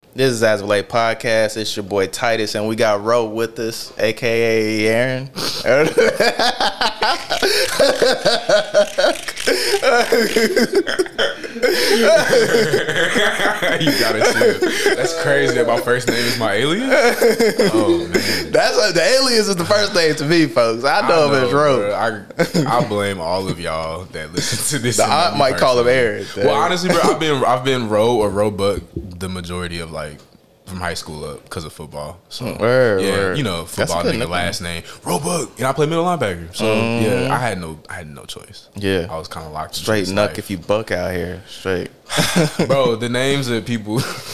This is As of Late Podcast. It's your boy Titus, and we got Ro with us, aka Aaron. You gotta chill. That's crazy that my first name is my alias. Oh man, That's the alias is the first name to me, folks. I know him as Ro. I blame all of y'all that listen to this. The aunt might call him Aaron. Well, honestly, bro, I've been Ro or Roebuck the majority of like from high school up because of football. So word. You know, football nigga last name Roebuck, and I play middle linebacker. So yeah, I had no choice. Yeah, I was kind of locked. Straight nuck if you buck out here. Straight, bro. The names of people.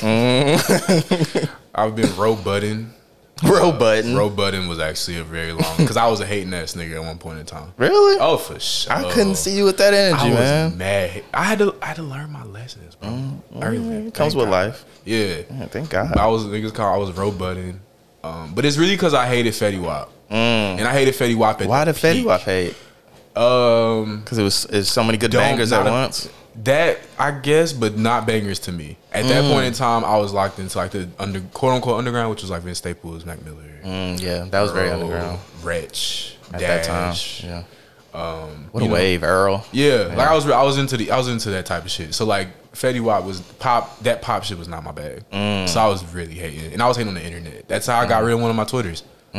I've been Ro Button. Ro Button. Ro Button was actually a very long because I was a hating ass nigga at one point in time. Really? Oh, for sure. I couldn't see you with that energy, man. I was mad. I had to learn my lessons, bro. Early. It comes with life. Yeah. Thank God. I was Ro Button. But it's really because I hated Fetty Wap. And I hated Fetty Wap at Why did Fetty Wap hate? Because it's so many good bangers at once. That I guess, but not bangers to me. At that point in time, I was locked into like the quote unquote underground, which was like Vince Staples, Mac Miller. Yeah, that was very underground. Wretch At Dash, that time. Yeah. What a wave, Earl. Yeah, like I was into that type of shit. So like Fetty Wap was pop. That pop shit was not my bag. So I was really hating, and I was hating on the internet. That's how I got rid of one of my Twitters.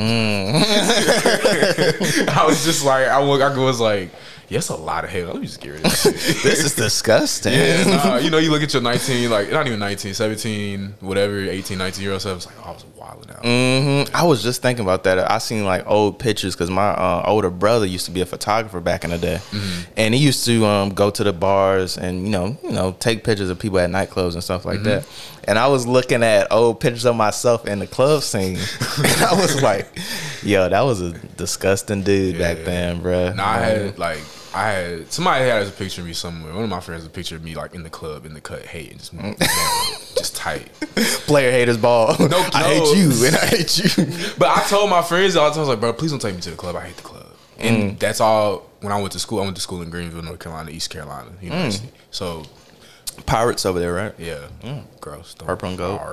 I was just like, I was like, yeah, that's a lot of hate. Let me just get rid of this shit. This is disgusting. Yeah, you know, you look at your 19, like, not even 19, 17, whatever, 18, 19-year-old self, it's like, oh, I was wilding out. I was just thinking about that. I seen like old pictures because my older brother used to be a photographer back in the day, and he used to go to the bars and you know take pictures of people at nightclubs and stuff like that. And I was looking at old pictures of myself in the club scene, and I was like, yo, that was a disgusting dude back then, bro. Somebody had a picture of me somewhere. One of my friends had a picture of me like in the club, in the cut, hating, just tight. Player haters ball. No, I hate you and I hate you. But I told my friends all the time, I was like, bro, please don't take me to the club. I hate the club. And that's all. When I went to school in Greenville, North Carolina, East Carolina University. So Pirates over there, right? yeah, gross. Purple and gold.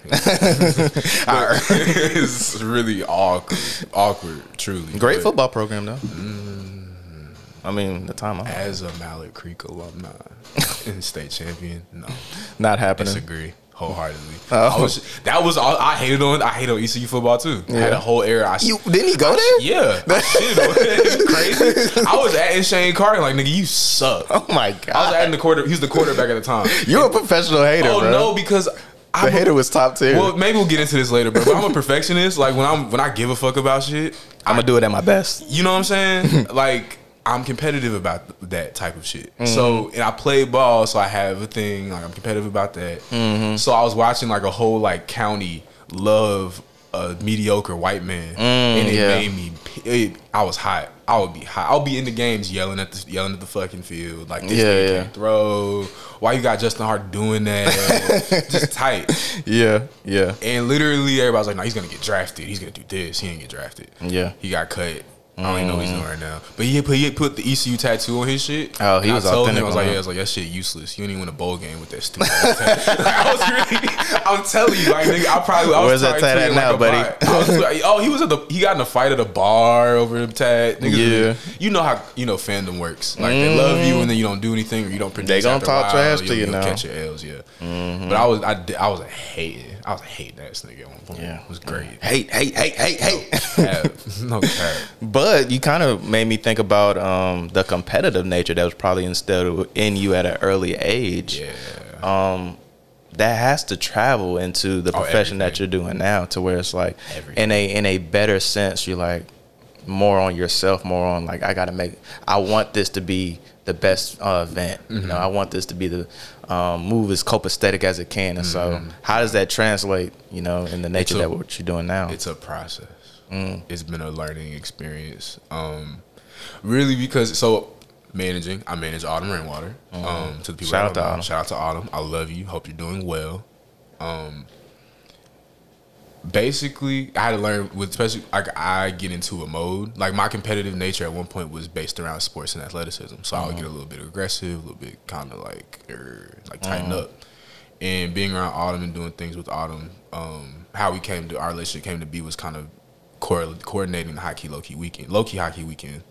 It's really awkward, truly. Great football program though. I mean, the time as a Mallard Creek alumni and state champion, no, not happening. Disagree wholeheartedly. I hated on ECU football too. I had a whole era. Didn't he go there? Yeah, it's crazy. I was at Shane Carter like, nigga, you suck. Oh my God. I was at he was the quarterback at the time. You're a professional hater, bro. No, because the hater was top tier. Well, maybe we'll get into this later, but I'm a perfectionist. Like when I give a fuck about shit, I'm gonna do it at my best. You know what I'm saying? Like, I'm competitive about that type of shit. So, and I play ball, so I have a thing. Like, I'm competitive about that. So I was watching like a whole like county love a mediocre white man, and it made me. I was hot. I would be hot. I'll be in the games yelling at the fucking field like this nigga can't throw. Why you got Justin Hart doing that? Just tight. Yeah. And literally everybody's like, no, he's gonna get drafted. He's gonna do this. He ain't get drafted. Yeah. He got cut. I don't even know what he's doing right now. But he put the ECU tattoo on his shit. Oh, he was authentic. I was like, that shit useless. You didn't even win a bowl game with that stupid tattoo. I'm telling you, like, nigga, where's that tat at now, buddy? He got in a fight at a bar over the tat. Niggas, you know how fandom works. Like, they love you and then you don't do anything or you don't produce. They gonna talk trash to you now. Catch your L's, yeah. But I was a hating ass nigga at one point. Yeah, it was great. Hate. No cap. But you kind of made me think about the competitive nature that was probably instilled in you at an early age. Yeah. That has to travel into the profession that you're doing now, to where it's like in a better sense, you're like more on yourself, more on like I want this to be the best event. You know, I want this to be the move as copacetic as it can. And so how does that translate, in the nature of what you're doing now? It's a process. It's been a learning experience. Really, because I manage Autumn Rainwater. To the people, shout out to Autumn. I love you. Hope you're doing well. Basically, I had to learn especially like I get into a mode. Like, my competitive nature at one point was based around sports and athleticism. So I would get a little bit aggressive, a little bit kind of like tighten up. And being around Autumn and doing things with Autumn, how our relationship came to be was kind of coordinating the low key hockey weekend,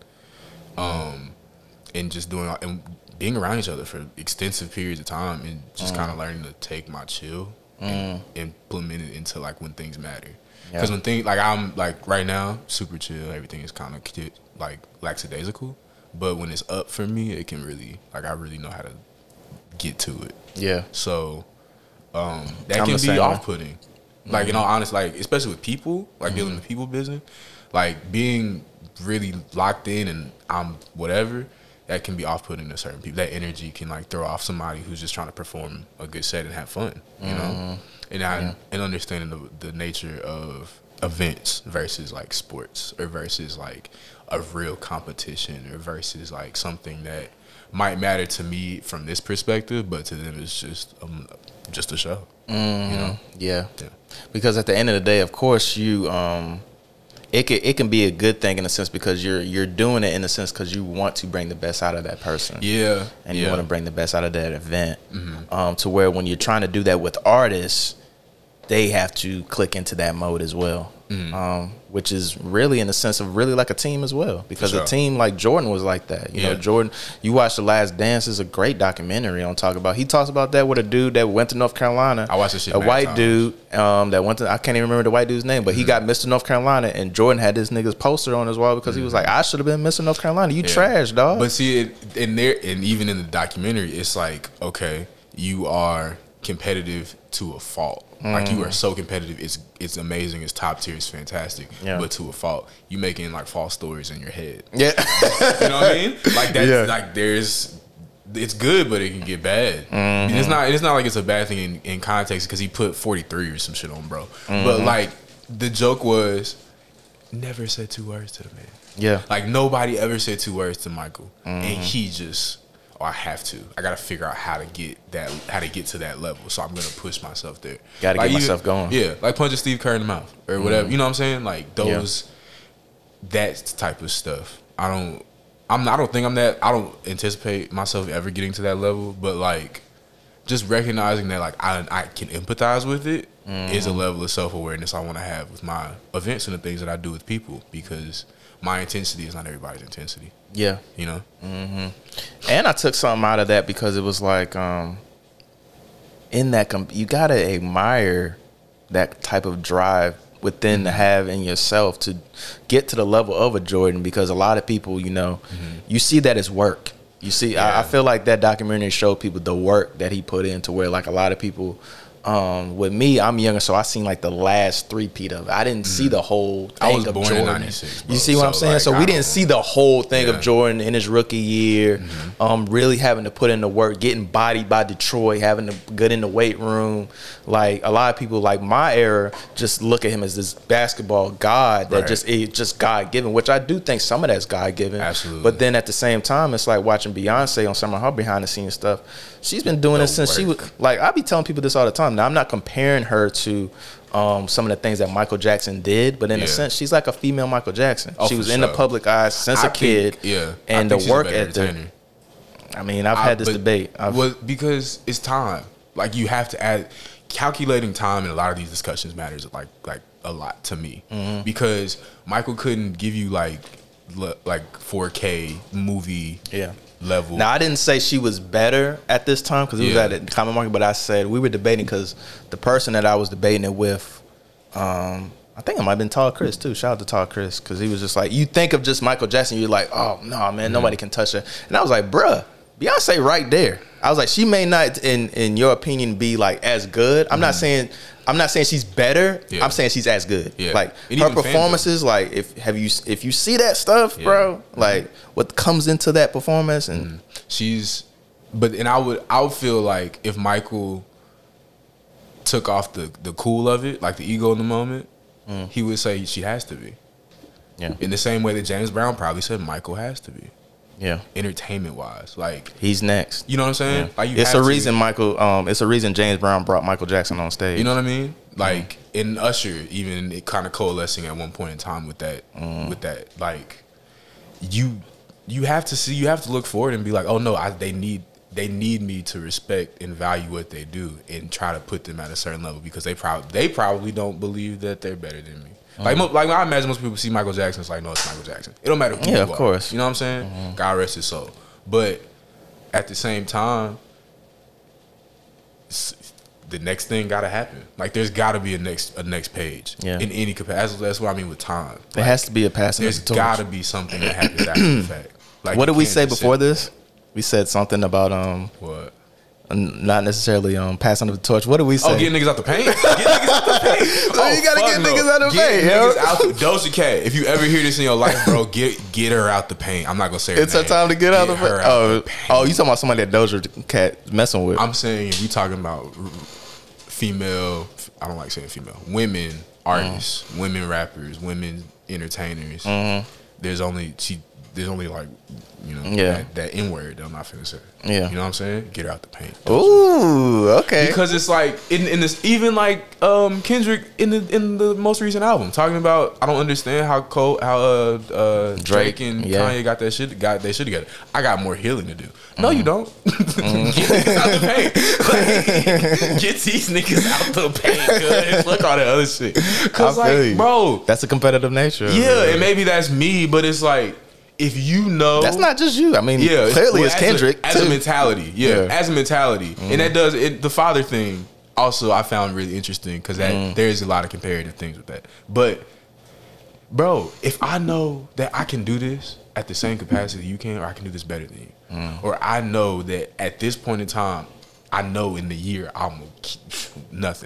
and just doing and being around each other for extensive periods of time, and just kind of learning to take my chill and implement it into like when things matter. Because when things like I'm like right now super chill, everything is kind of like lackadaisical, but when it's up for me, it can really like I really know how to get to it. Yeah. So that can be off-putting. Like, in all honesty, like, especially with people, like, dealing with people business, like, being really locked in and I'm whatever, that can be off-putting to certain people. That energy can, like, throw off somebody who's just trying to perform a good set and have fun, you know? And and understanding the nature of events versus, like, sports or versus, like, a real competition or versus, like, something that might matter to me from this perspective, but to them it's just a show. You know? Yeah. Because at the end of the day, of course, you it can be a good thing in a sense because you're doing it in a sense because you want to bring the best out of that person. Yeah. And you want to bring the best out of that event. To where when you're trying to do that with artists, they have to click into that mode as well. Which is really in the sense of really like a team as well, because a team like Jordan was like that. You know, Jordan, you watch The Last Dance, is a great documentary on talk about. He talks about that with a dude that went to North Carolina. I watched this shit. A white dude that went to, I can't even remember the white dude's name, but he got Mr. North Carolina, and Jordan had this nigga's poster on his wall because he was like, I should have been Mr. North Carolina. You trash, dog. But see, and even in the documentary, it's like, okay, you are competitive to a fault. Like, you are so competitive, it's amazing, it's top tier, it's fantastic. But to a fault, you making like false stories in your head. Yeah, you know what I mean? Like that's like it's good, but it can get bad. And it's not like it's a bad thing in context because he put 43 or some shit on, bro. But like the joke was, never said 2 words to the man. Yeah, like nobody ever said 2 words to Michael, and he just. I have to. I gotta figure out how to get to that level. So I'm gonna push myself there. Gotta get myself going. Yeah, like punching Steve Kerr in the mouth or whatever. You know what I'm saying? Like that type of stuff. I don't anticipate myself ever getting to that level. But like, just recognizing that like I can empathize with it is a level of self-awareness I want to have with my events and the things that I do with people, because my intensity is not everybody's intensity. Yeah. You know? And I took something out of that because it was like, in that, you got to admire that type of drive within to have in yourself to get to the level of a Jordan, because a lot of people, you know, you see that as work. You see, I feel like that documentary showed people the work that he put in, to where like a lot of people, with me, I'm younger, so I seen like the last 3-peat of it. I didn't see the whole thing. I was of born Jordan. in '96. You see what I'm saying? Like, so we didn't see the whole thing of Jordan in his rookie year. Really having to put in the work, getting bodied by Detroit, having to get in the weight room. Like a lot of people, like my era, just look at him as this basketball god that just God given, which I do think some of that's God given. Absolutely. But then at the same time, it's like watching Beyonce on some of her behind the scenes stuff. She's been doing it since she was like, I be telling people this all the time. Now I'm not comparing her to some of the things that Michael Jackson did, but in a sense, she's like a female Michael Jackson. She was in the public eye since a kid. And the work ethic. I mean, I've had this debate. Because it's time. Like, you have to add, calculating time in a lot of these discussions matters like a lot to me, because Michael couldn't give you like 4K movie level. Now, I didn't say she was better at this time because it was at the common market, but I said we were debating because the person that I was debating it with, I think it might have been Tall Chris too. Shout out to Tall Chris, because he was just like, you think of just Michael Jackson, you're like, oh no, man, nobody can touch her. And I was like, bruh, Beyonce right there. I was like, she may not, in your opinion, be like as good. I'm not saying she's better. I'm saying she's as good. Like her performances, like if you see that stuff, bro, like what comes into that performance, and I would feel like if Michael took off the cool of it, like the ego in the moment, he would say she has to be. Yeah. In the same way that James Brown probably said Michael has to be. Yeah, entertainment wise, like he's next. You know what I'm saying? Yeah. Like it's a reason it's a reason James Brown brought Michael Jackson on stage. You know what I mean? Like in Usher, even it kind of coalescing at one point in time with that. Like you have to look forward and be like, oh no, they need they need me to respect and value what they do and try to put them at a certain level because they probably don't believe that they're better than me. Like I imagine most people see Michael Jackson, it's like, no, it's Michael Jackson. It don't matter who you are. Of course. You know what I'm saying? God rest his soul. But at the same time, the next thing gotta happen. Like there's gotta be a next page in any capacity. That's what I mean with time. It has to be a passing. There's gotta be something that happens after the fact. Like, what did we say before this? We said something about what? Not necessarily passing of the torch. What did we say? Oh, get niggas out the paint. Get niggas out the paint. You gotta get niggas out the paint. Niggas out the Doja Cat. If you ever hear this in your life, bro, get her out the paint. I'm not gonna say her it's her time to get out the paint. Oh, you talking about somebody that Doja Cat messing with? I'm saying if we talking about female. I don't like saying female. Women artists, women rappers, women entertainers. There's only like, you know, that N-word that I'm not finna say. Yeah. You know what I'm saying? Get her out the paint. Ooh, okay. Because it's like in this, even like Kendrick in the most recent album talking about, I don't understand how Drake and Kanye got their shit together. I got more healing to do. No, you don't. Get niggas out the paint. Like, get these niggas out the paint. Cause look all that other shit. Cause like, bro, that's a competitive nature. Yeah, and maybe that's me, but it's like, if you know, that's not just you. I mean, clearly it's Kendrick as a mentality. As a mentality, and that does it. The father thing also I found really interesting because there's a lot of comparative things with that. But bro, if I know that I can do this at the same capacity you can, or I can do this better than you, or I know that at this point in time, I know in the year I'm gonna keep nothing.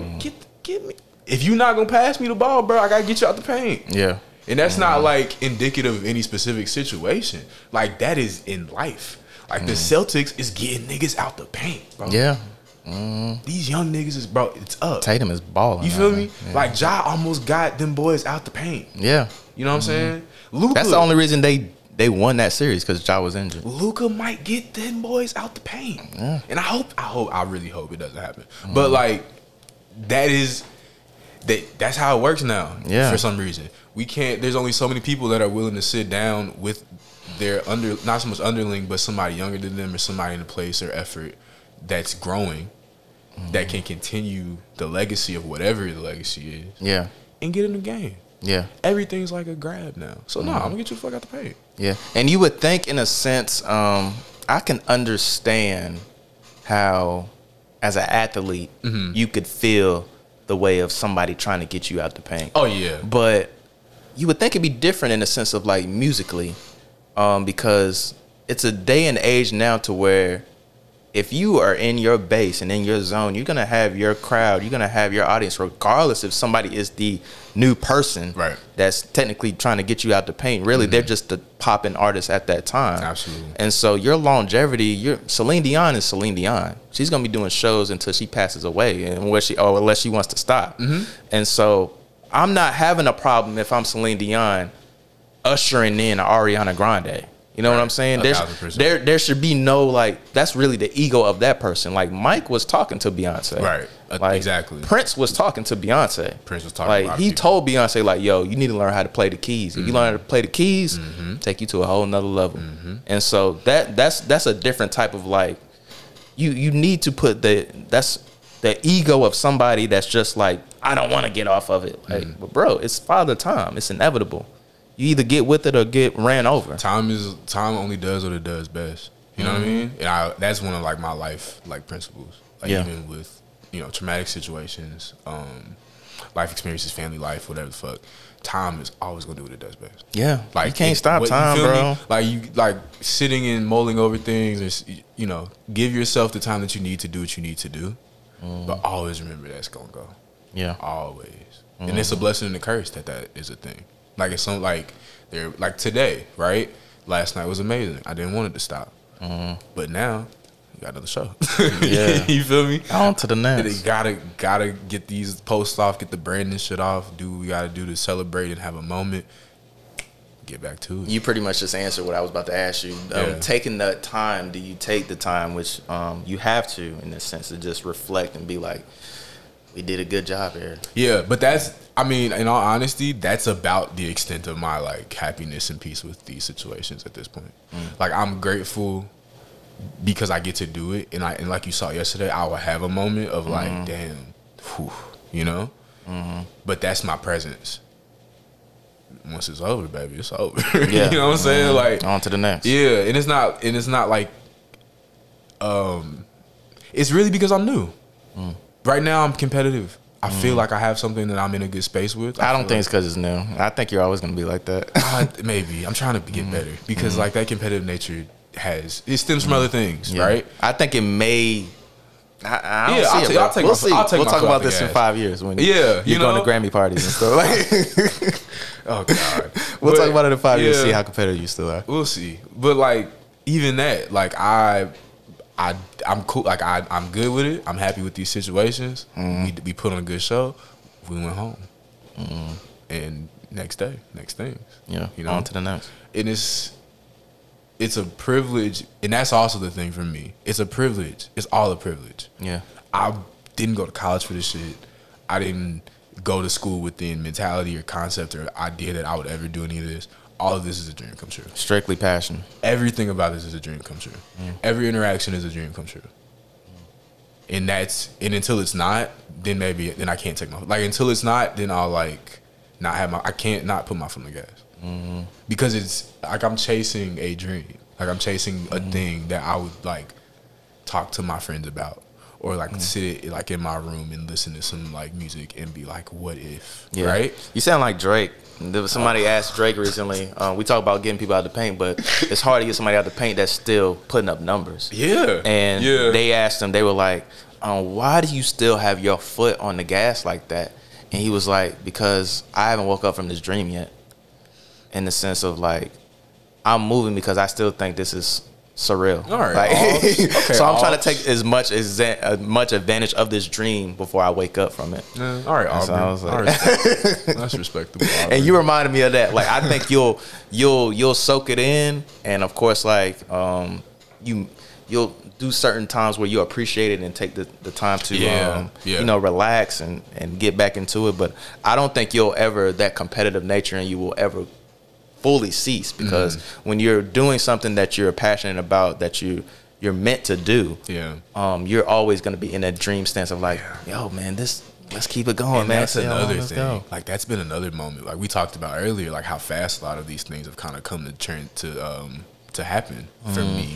Get me. If you not gonna pass me the ball, bro, I gotta get you out the paint. Yeah. And that's not like indicative of any specific situation. Like that is in life. Like the Celtics is getting niggas out the paint, bro. Yeah. These young niggas is, bro, it's up. Tatum is balling. You feel me? Yeah. Like Ja almost got them boys out the paint. Yeah. You know what I'm saying? Luka, that's the only reason they won that series because Ja was injured. Luka might get them boys out the paint. Yeah. And I really hope it doesn't happen. But like that's how it works now. Yeah. For some reason. We can't. There's only so many people that are willing to sit down with their not so much underling, but somebody younger than them or somebody in a place or effort that's growing, that can continue the legacy of whatever the legacy is. Yeah, and get in the game. Yeah, everything's like a grab now. So I'm gonna get you the fuck out the paint. Yeah, and you would think, in a sense, I can understand how, as an athlete, you could feel the way of somebody trying to get you out the paint. Oh yeah, but you would think it'd be different in the sense of like musically, because it's a day and age now to where if you are in your base and in your zone, you're gonna have your crowd, you're gonna have your audience, regardless if somebody is the new person that's technically trying to get you out the paint. Really, they're just the popping artist at that time. Absolutely. And so your longevity, Celine Dion is Celine Dion. She's gonna be doing shows until she passes away, and unless she wants to stop. And so I'm not having a problem if I'm Celine Dion ushering in Ariana Grande. You know what I'm saying? There should be no, like, that's really the ego of that person. Like, Mike was talking to Beyonce. Like, exactly. Prince was talking to Beyonce. Prince was talking he told Beyonce, like, yo, you need to learn how to play the keys. If you learn how to play the keys, take you to a whole nother level. And so that's a different type of, like, you need to put that's the ego of somebody that's just like, I don't want to get off of it. Like, but bro, it's Father Time. It's inevitable. You either get with it or get ran over. Time only does what it does best. You know what I mean? And that's one of like my life like principles. Like even with, you know, traumatic situations, life experiences, family life, whatever the fuck. Time is always gonna do what it does best. Yeah, like you can't stop time, bro. Me? Like sitting and mulling over things, or, you know, give yourself the time that you need to do what you need to do, but always remember that's gonna go. Yeah, always. And it's a blessing and a curse that is a thing. Like it's some like they're like today, right? Last night was amazing. I didn't want it to stop, but now we got another show. Yeah, you feel me? On to the next. They gotta get these posts off, get the branding shit off. Do what we gotta do to celebrate and have a moment. Get back to it. You pretty much just answered what I was about to ask you. Taking the time, do you take the time, which you have to, in a sense, to just reflect and be like, we did a good job here. Yeah, but that's, I mean, in all honesty, that's about the extent of my like happiness and peace with these situations at this point. Like I'm grateful because I get to do it, and like you saw yesterday, I will have a moment of like, damn, whew, you know. But that's my presence. Once it's over, baby, it's over. Yeah. You know what I'm saying? Like, on to the next. yeah, and it's not like, it's really because I'm new. Right now, I'm competitive. I feel like I have something that I'm in a good space with. I don't think it's because it's new. I think you're always going to be like that. Maybe I'm trying to get better because like that competitive nature it stems from other things, right? I think it may. I don't Yeah, see it, bro. We'll see. I'll take We'll my talk foot about off the this in gas. 5 years when Yeah, you're going to Grammy parties and stuff. Like, Oh God, we'll But, talk about it in 5 years. yeah, See how competitive you still are. We'll see. But like even that, like I'm cool. Like I'm good with it. I'm happy with these situations. We put on a good show. We went home, and next day, next things. Yeah, you know, on to the next. And it's a privilege, and that's also the thing for me. It's a privilege. It's all a privilege. Yeah. I didn't go to college for this shit. I didn't go to school with the mentality or concept or idea that I would ever do any of this. All of this is a dream come true. Strictly passion. Everything about this is a dream come true. Every interaction is a dream come true. And until it's not, then I can't take until it's not, then I'll like not have I can't not put my foot on the gas. Because it's like I'm chasing a dream. Like I'm chasing a thing that I would like talk to my friends about. Or like sit like in my room and listen to some like music and be like, what if? Yeah. Right? You sound like Drake. There was somebody asked Drake recently. We talk about getting people out of the paint, but it's hard to get somebody out of the paint that's still putting up numbers. Yeah. And they asked him, they were like, why do you still have your foot on the gas like that? And he was like, because I haven't woke up from this dream yet. In the sense of like, I'm moving because I still think this is surreal. All right. Like, Okay, so I'm trying to take as much advantage of this dream before I wake up from it. Yeah. All right, Aubrey. So I was like, That's respectable. Aubrey. and you reminded me of that. Like I think you'll soak it in, and of course, like you'll do certain times where you appreciate it and take the time to relax and get back into it. But I don't think that competitive nature in you will ever fully cease, because when you're doing something that you're passionate about, that you're meant to do, you're always going to be in that dream stance of like, yo, man, let's keep it going, and man. That's another thing. Go. Like that's been another moment. Like we talked about earlier, like how fast a lot of these things have kind of come to turn to happen for me.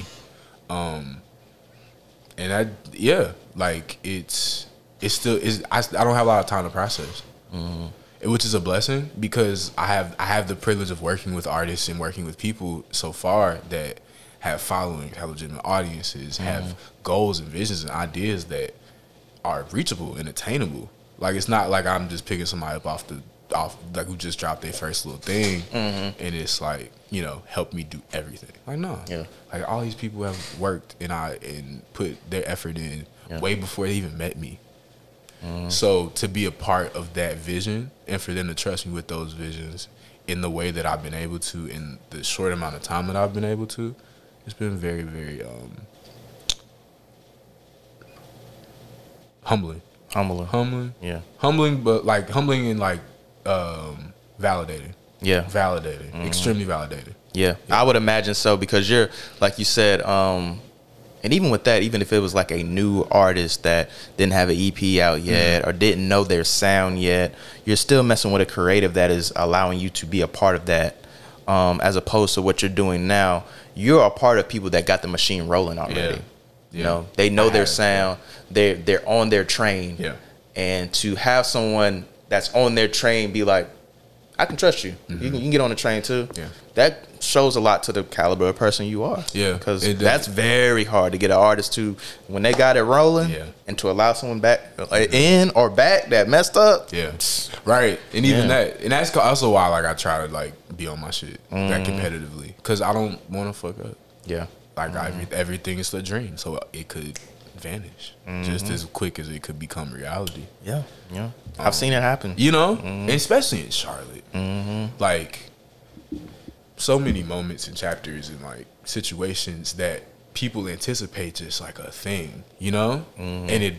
And like it's still is. I don't have a lot of time to process. Which is a blessing, because I have the privilege of working with artists and working with people so far that have followings, have legitimate audiences, have goals and visions and ideas that are reachable and attainable. Like it's not like I'm just picking somebody up off like who just dropped their first little thing and it's like, help me do everything. Like no, like all these people have worked and put their effort in way before they even met me. So to be a part of that vision and for them to trust me with those visions in the way that I've been able to in the short amount of time that I've been able to, it's been very, very humbling. Yeah. Humbling, but like humbling and like validating. Yeah. Validating. Extremely validating. Yeah. I would imagine so, because you're, like you said, and even with that, even if it was like a new artist that didn't have an EP out yet or didn't know their sound yet, you're still messing with a creative that is allowing you to be a part of that, as opposed to what you're doing now. You're a part of people that got the machine rolling already. They know their sound. They're on their train. And to have someone that's on their train be like, I can trust you. You can get on the train too. That shows a lot to the caliber of person you are. Because that's very hard to get an artist to, when they got it rolling, and to allow someone back in or back that messed up. Right. And even that, and that's also why like I try to like be on my shit that competitively, because I don't want to fuck up. Like everything is a dream, so it could vanish just as quick as it could become reality. I've seen it happen. And especially in Charlotte. Like so many moments and chapters and like situations that people anticipate just like a thing, and it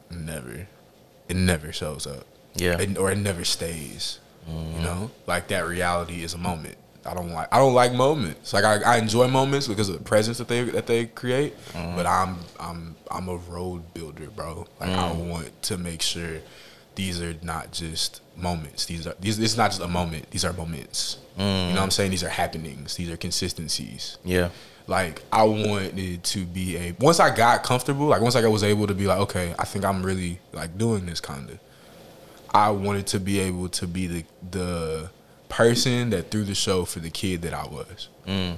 never shows up. Or it never stays. Like that reality is a moment. I don't like moments. Like I enjoy moments because of the presence that they create. But I'm a road builder, bro. Like I want to make sure these are not just moments. This is not just a moment. These are moments. You know what I'm saying? These are happenings. These are consistencies. Yeah. Like I wanted to be once I got comfortable, like once I was able to be like, okay, I think I'm really like doing this kind of. I wanted to be able to be the person that threw the show for the kid that I was.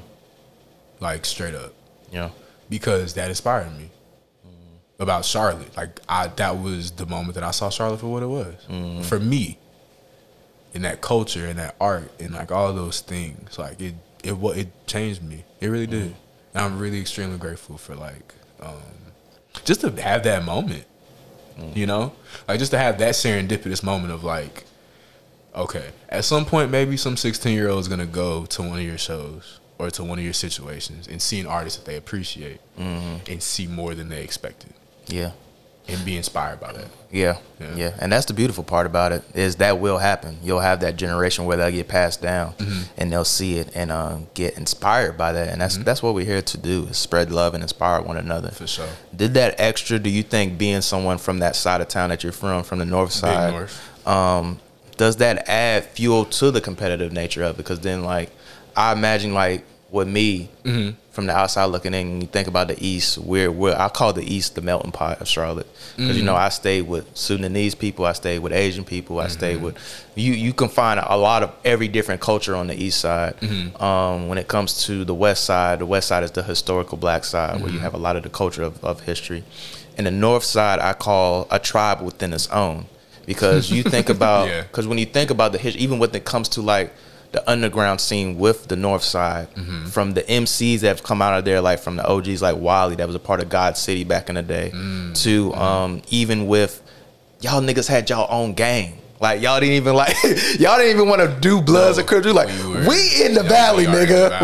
Like straight up. Yeah. Because that inspired me. About Charlotte. Like that was the moment that I saw Charlotte for what it was. For me. In that culture and that art and like all those things. Like it changed me. It really did. And I'm really extremely grateful for like just to have that moment. You know? Like just to have that serendipitous moment of like, okay, at some point maybe some 16-year-old is gonna go to one of your shows or to one of your situations and see an artist that they appreciate and see more than they expected. Yeah. And be inspired by that. Yeah. And that's the beautiful part about it, is that will happen. You'll have that generation where they'll get passed down and they'll see it and get inspired by that. And that's what we're here to do, is spread love and inspire one another. For sure. Did that extra, do you think, being someone from that side of town that you're from the north side, Big North. Does that add fuel to the competitive nature of it? Because then, like, I imagine, like, with me, from the outside looking in, and you think about the East, I call the East the melting pot of Charlotte. Because, you know, I stayed with Sudanese people, I stayed with Asian people, I stayed with, you can find a lot of every different culture on the East side. When it comes to the West side is the historical black side, where you have a lot of the culture of history. And the North side, I call a tribe within its own. Because you think about, because when you think about the history, even when it comes to like the underground scene with the North Side, from the MCs that have come out of there, like from the OGs like Wiley, that was a part of God City back in the day, to even with y'all niggas had y'all own gang. Like y'all didn't even want to do Bloods or Crips. Like we in the valley, nigga.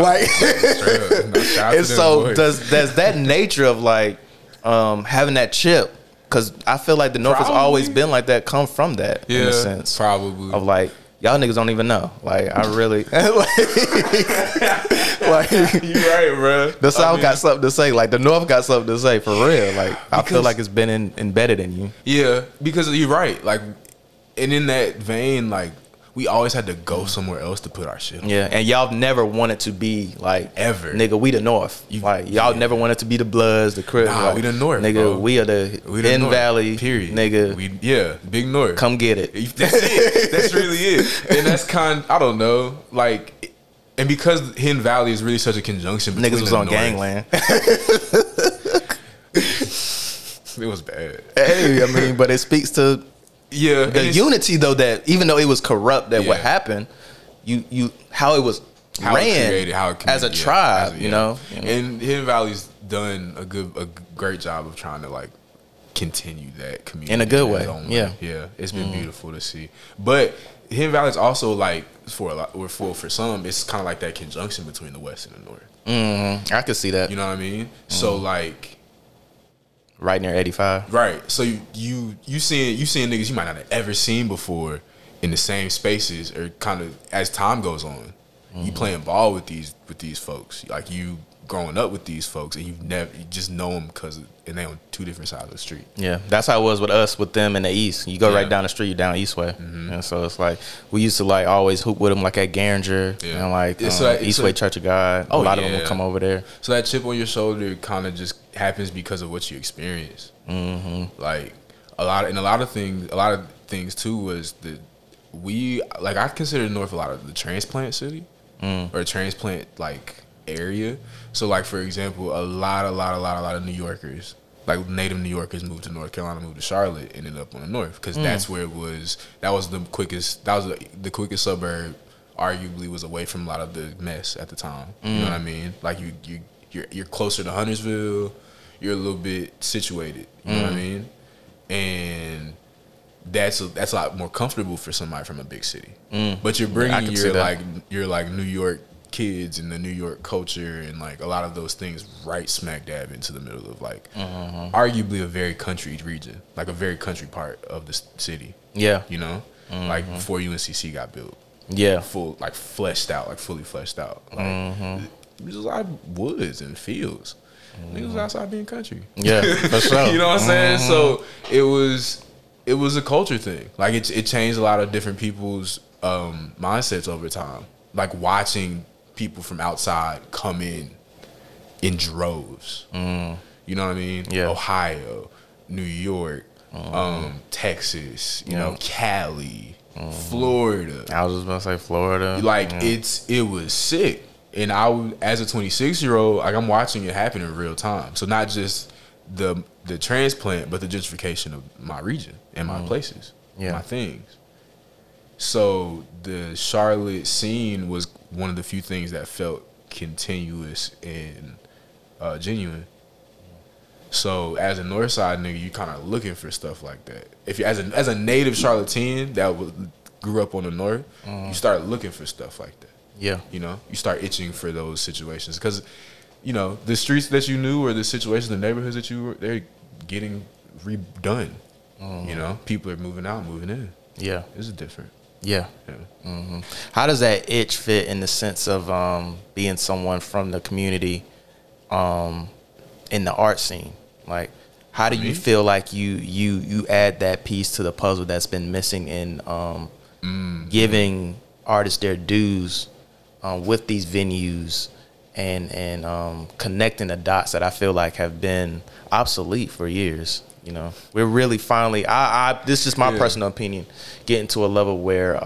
Like, and so does that nature of like having that chip. Because I feel like the North has always been like that, come from that, in a sense. Probably. Of like, y'all niggas don't even know. Like, I really... like, you're right, bro. The South got something to say. Like, the North got something to say, for real. Like, I feel like it's been embedded in you. Yeah, because you're right. Like, and in that vein, like, we always had to go somewhere else to put our shit on. Yeah, and y'all never wanted to be like, ever, nigga, we the North. Like y'all never wanted to be the Bloods, the Crips. Nah, like, we the North, nigga. bro. We are the Valley. Period. Nigga. Big North. Come get it. That's it. That's really it. And that's I don't know, like, and because Hidden Valley is really such a conjunction between niggas was on Gangland. It was bad. Hey, I mean, but it speaks to. Yeah, the unity though, that even though it was corrupt, that what happened, how it was ran as a tribe, you know. And Hidden Valley's done a great job of trying to like continue that community in a good way. Yeah, it's been beautiful to see. But Hidden Valley's also like for some, it's kind of like that conjunction between the West and the North. I could see that. You know what I mean? So like. Right near 85. Right. So you seeing niggas you might not have ever seen before in the same spaces, or kind of as time goes on, you playing ball with these folks. Like you growing up with these folks, and you just know them and they on two different sides of the street. Yeah, that's how it was with us, with them in the East. You go right down the street, you're down Eastway, and so it's like we used to like always hoop with them like at Garinger and like Eastway Church of God. A lot of them would come over there. So that chip on your shoulder kind of just happens because of what you experience. Like a lot of things too was that I consider North a lot of the transplant city or transplant like area. So like for example, a lot of New Yorkers, like native New Yorkers, moved to North Carolina, moved to Charlotte, and ended up on the North because that's where it was. That was the quickest suburb. Arguably was away from a lot of the mess at the time. You know what I mean? Like you're closer to Huntersville. You're a little bit situated. You know what I mean? And that's a lot more comfortable for somebody from a big city. But you're bringing your New York kids and the New York culture and like a lot of those things right smack dab into the middle of like arguably a very country region, like a very country part of the city. Yeah, you know, like before UNCC got built. Yeah. full, like fleshed out, like fully fleshed out. Like it was like woods and fields. Niggas was outside being country. Yeah, for sure. You know what I'm saying? So it was a culture thing. Like it changed a lot of different people's mindsets over time. Like watching people from outside come in droves. You know what I mean? Yeah. Ohio, New York, Texas, you know, Cali, Florida. I was just about to say Florida. Like it was sick. And as a 26-year-old, like I'm watching it happen in real time. So not just the transplant, but the gentrification of my region and my places, my things. So the Charlotte scene was one of the few things that felt continuous and genuine. So as a Northside nigga, you kind of looking for stuff like that. If you as a native Charlottean that grew up on the North, you start looking for stuff like that. Yeah. You know, you start itching for those situations because, you know, the streets that you knew or the situations, the neighborhoods that you were, they're getting redone. You know, people are moving out, moving in. Yeah. This is different. Yeah. How does that itch fit in the sense of being someone from the community in the art scene? Like, how do you feel like you add that piece to the puzzle that's been missing in giving artists their dues with these venues and connecting the dots that I feel like have been obsolete for years? You know, we're really finally, this is my personal opinion, getting to a level where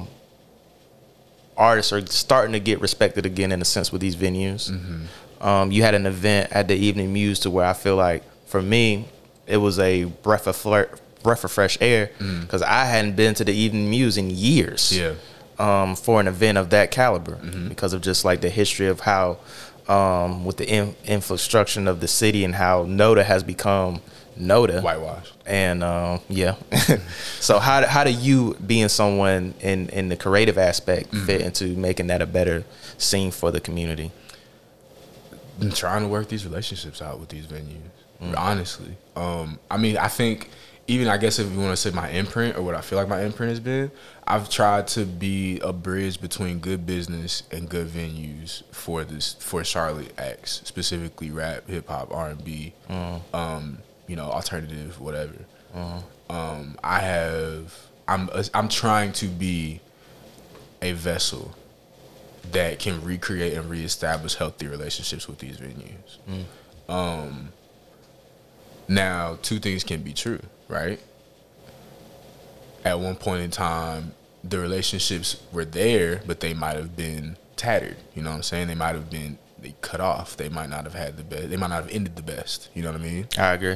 artists are starting to get respected again in a sense with these venues. You had an event at the Evening Muse to where I feel like, for me, it was a breath of fresh air because I hadn't been to the Evening Muse in years. For an event of that caliber, because of just like the history of how with the infrastructure of the city and how NODA has become NODA, whitewash. And so how do you, being someone in the creative aspect, fit into making that a better scene for the community? I'm trying to work these relationships out with these venues, honestly. I mean, I think even, I guess if you want to say my imprint or what I feel like my imprint has been, I've tried to be a bridge between good business and good venues for Charlotte acts, specifically rap, hip hop, R&B, you know, alternative, whatever. I'm trying to be a vessel that can recreate and reestablish healthy relationships with these venues. Now, two things can be true, right? At one point in time, the relationships were there, but they might have been tattered. You know what I'm saying? They might have been cut off. They might not have had the best. They might not have ended the best. You know what I mean? I agree.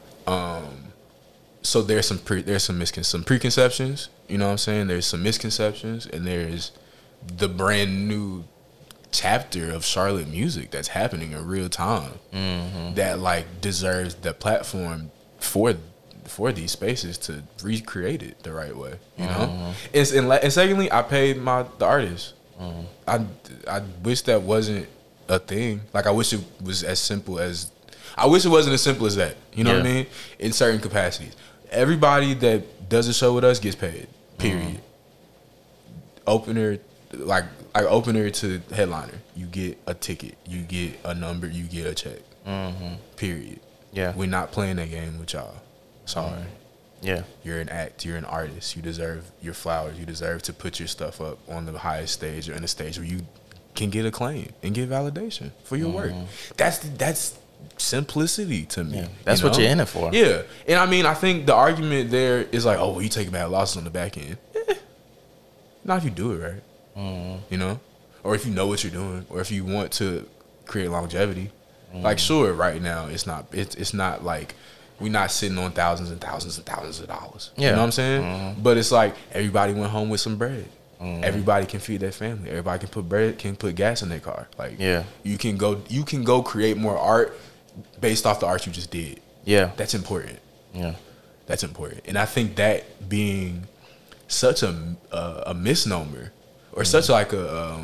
So there's some preconceptions. You know what I'm saying? There's some misconceptions, and there's the brand new chapter of Charlotte music that's happening in real time that like deserves the platform for these spaces to recreate it the right way, you know. And secondly, I paid the artists. I wish that wasn't a thing. Like, I wish it was as simple as, I wish it wasn't as simple as that. You know what I mean? In certain capacities, everybody that does a show with us gets paid. Period. Opener, like opener to headliner, you get a ticket, you get a number, you get a check. Period. Yeah, we're not playing that game with y'all. Sorry. Yeah, you're an act, you're an artist, you deserve your flowers, you deserve to put your stuff up on the highest stage or in a stage where you can get acclaim and get validation for your work. That's simplicity to me. That's what you're in it for. Yeah. And I mean, I think the argument there is like, oh, well, you take bad losses on the back end. Not if you do it right. You know? Or if you know what you're doing, or if you want to create longevity. Like, sure, right now it's not like we're not sitting on thousands and thousands and thousands of dollars. You know what I'm saying? But it's like everybody went home with some bread. Everybody can feed their family. Everybody can put gas in their car. Like, you can go create more art based off the art you just did. Yeah, that's important. Yeah, that's important. And I think that being such a misnomer, or such like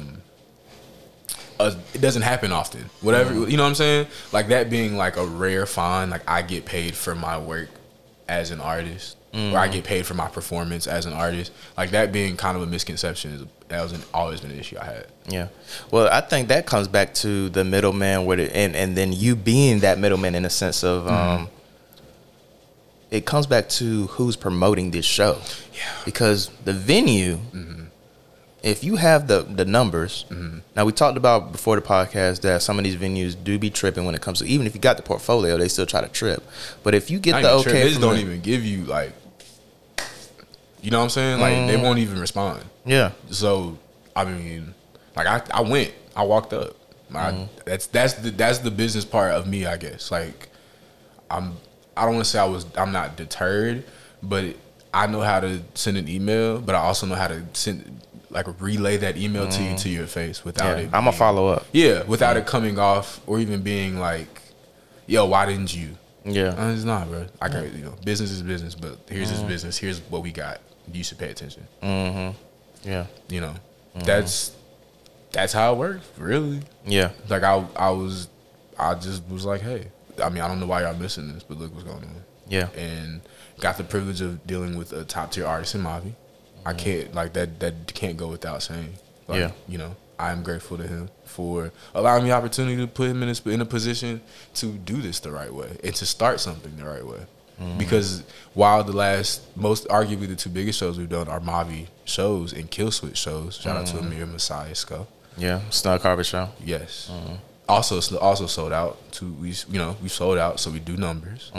it doesn't happen often. Whatever, you know what I'm saying? Like, that being like a rare find. Like, I get paid for my work as an artist. where I get paid for my performance as an artist. Like that being kind of a misconception always been an issue I had. Yeah. Well, I think that comes back to the middleman and then you being that middleman in a sense of it comes back to who's promoting this show. Yeah. Because the venue, if you have the numbers, now we talked about before the podcast that some of these venues do be tripping when it comes to, even if you got the portfolio, they still try to trip. But if you get the okay, they just don't even give you like, you know what I'm saying? Like they won't even respond. Yeah. So I mean, like I walked up. That's the business part of me, I guess. Like I don't want to say I'm not deterred, but I know how to send an email, but I also know how to relay that email to you to your face without it. I'm gonna follow up. Yeah, without it coming off or even being like, "Yo, why didn't you?" Yeah, it's not, bro. I can't. Business is business, but here's this business. Here's what we got. You should pay attention. Yeah, that's how it works, really. Yeah, like I just was like, hey, I mean, I don't know why y'all missing this, but look what's going on. Yeah, and got the privilege of dealing with a top tier artist in Mavi. I can't that can't go without saying. Like, I am grateful to him for allowing me the opportunity to put him in a position to do this the right way and to start something the right way. Because while most arguably the two biggest shows we've done are Mavi shows and Kill Switch shows. Shout out to Amir Messiah Skull. Yeah, Snug Carpet Show. Yes. Also sold out. We sold out, so we do numbers.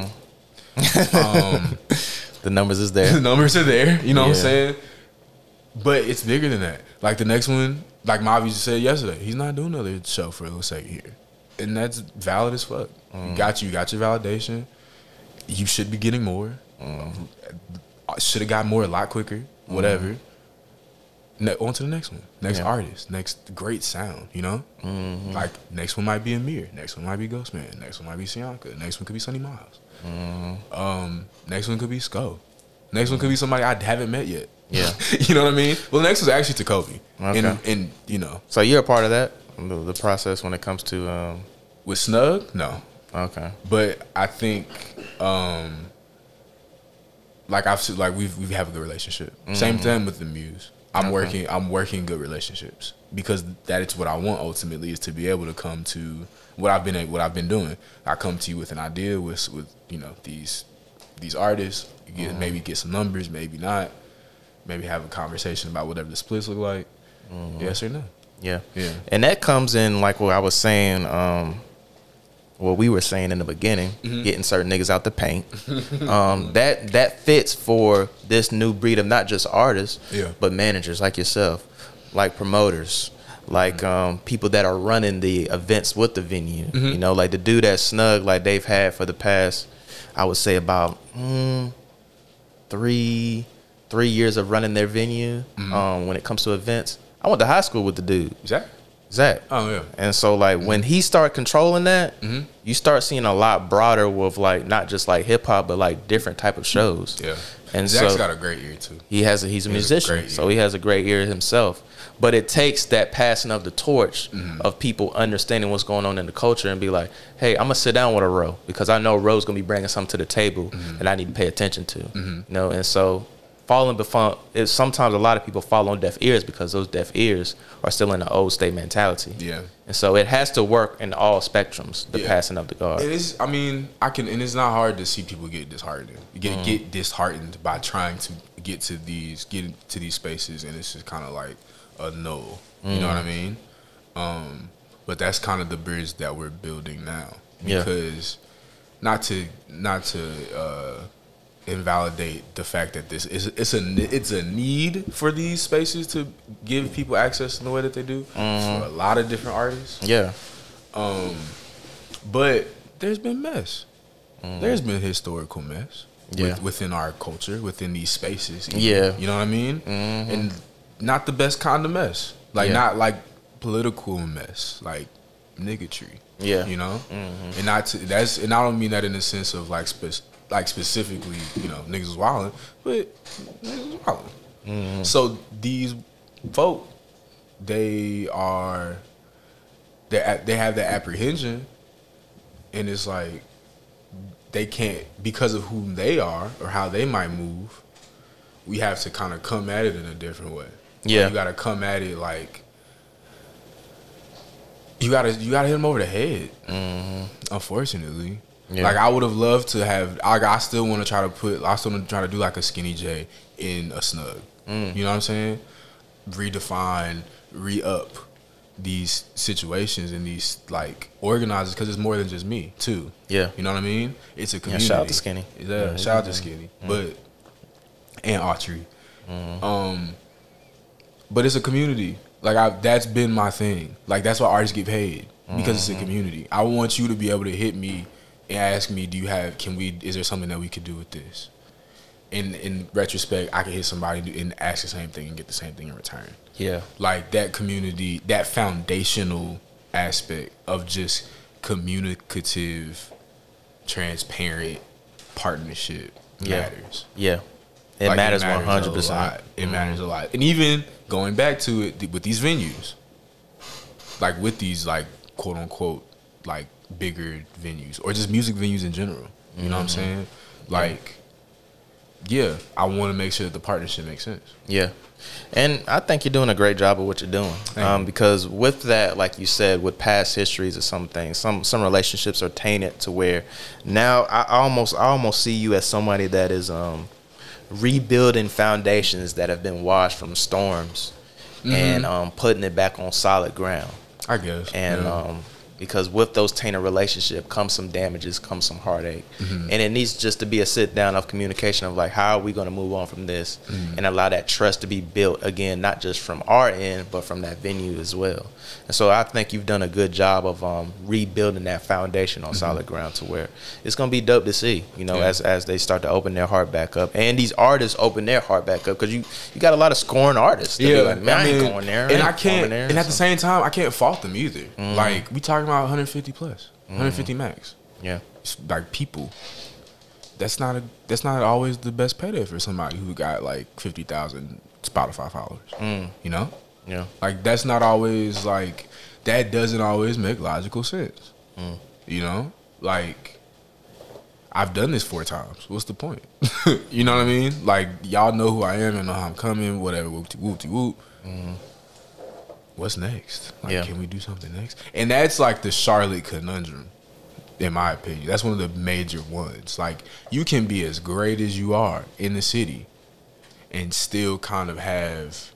The numbers is there. The numbers are there. You know what I'm saying? But it's bigger than that. Like the next one, like Mavi just said yesterday, he's not doing another show for a little second here, and that's valid as fuck. You got your validation. You should be getting more. Should have got more a lot quicker. Whatever. On to the next one. Next artist. Next great sound. Like next one might be Amir. Next one might be Ghostman. Next one might be Sianka. Next one could be Sonny Miles. Next one could be Sko. Next one could be somebody I haven't met yet. Yeah. You know what I mean? Well, the next was actually to Kobe. Okay. And So you're a part of that? The process when it comes to with Snug? No. Okay. But I think we have a good relationship. Same thing with the Muse. I'm working good relationships because that is what I want ultimately, is to be able to come to what I've been doing. I come to you with an idea with these artists, maybe get some numbers, maybe not, maybe have a conversation about whatever the splits look like. Yes or no? Yeah. And that comes in like what I was saying, what we were saying in the beginning, getting certain niggas out the paint. That fits for this new breed of not just artists, but managers like yourself, like promoters, like people that are running the events with the venue. Like the dude at Snug, like they've had for the past, I would say about 3 years of running their venue. When it comes to events, I went to high school with the dude. Zach. Oh yeah. And so like when he started controlling that, you start seeing a lot broader with like not just like hip hop, but like different type of shows. Yeah. And Zach's so got a great ear too. He's a musician, so he has a great ear himself. But it takes that passing of the torch of people understanding what's going on in the culture and be like, hey, I'm gonna sit down with a Ro because I know Ro's gonna be bringing something to the table that I need to pay attention to. And so sometimes a lot of people fall on deaf ears because those deaf ears are still in the old state mentality. Yeah. And so it has to work in all spectrums, the passing of the guard. It is, and it's not hard to see people get disheartened. Get disheartened by trying to get to these spaces, and it's just kind of like a no. You know what I mean? But that's kind of the bridge that we're building now. Because not to invalidate the fact that it's a need for these spaces to give people access in the way that they do for a lot of different artists. Yeah. But there's been mess. There's been historical mess within our culture, within these spaces. You know what I mean? And not the best kind of mess. Not like political mess, like niggatry. Yeah. You know? And and I don't mean that in the sense of like specifically, niggas was wilding, but niggas was wilding. So these folk, they have the apprehension, and it's like they can't, because of who they are or how they might move, we have to kind of come at it in a different way. Yeah. Like, you got to come at it like, you gotta hit them over the head. Unfortunately. Yeah. Like, I would have loved to have, I still want to try to do like a Skinny J in a snug. You know what I'm saying? Redefine, re-up these situations and these like organizers, because it's more than just me too. Yeah. You know what I mean? It's a community. Yeah, shout out to Skinny. Yeah, shout out to Skinny. But, and Autry. But it's a community. Like, that's been my thing. Like, that's why artists get paid, because it's a community. I want you to be able to hit me and ask me, is there something that we could do with this? In retrospect, I can hit somebody and ask the same thing and get the same thing in return. Yeah. Like, that community, that foundational aspect of just communicative, transparent partnership matters. Yeah. It matters 100%. It matters a lot. And even going back to it with these venues, like with these like quote unquote like bigger venues or just music venues in general. You know what I'm saying? Like, yeah, I want to make sure that the partnership makes sense. Yeah. And I think you're doing a great job of what you're doing. Because with that, like you said, with past histories of some things, some relationships are tainted to where now I almost see you as somebody that is rebuilding foundations that have been washed from storms and putting it back on solid ground. I guess. And because with those tainted relationships comes some damages, comes some heartache. And it needs just to be a sit down of communication of like, how are we going to move on from this and allow that trust to be built again, not just from our end, but from that venue as well. And so I think you've done a good job of rebuilding that foundation on solid ground to where it's going to be dope to see, you know, as they start to open their heart back up. And these artists open their heart back up, because you got a lot of scoring artists. Yeah. Like, man, I ain't going there. And I can't, and at the same time, I can't fault them either. Like, we talking about 150 plus, 150 max. Yeah. It's like, people. That's not always the best payday for somebody who got like 50,000 Spotify followers. You know? Yeah. Like, that's not always like, that doesn't always make logical sense. You know? Like, I've done this 4 times. What's the point? You know what I mean? Like, y'all know who I am and know how I'm coming, whatever, whoop-de-whoop. What's next? Like, can we do something next? And that's like the Charlotte conundrum, in my opinion. That's one of the major ones. Like, you can be as great as you are in the city and still kind of have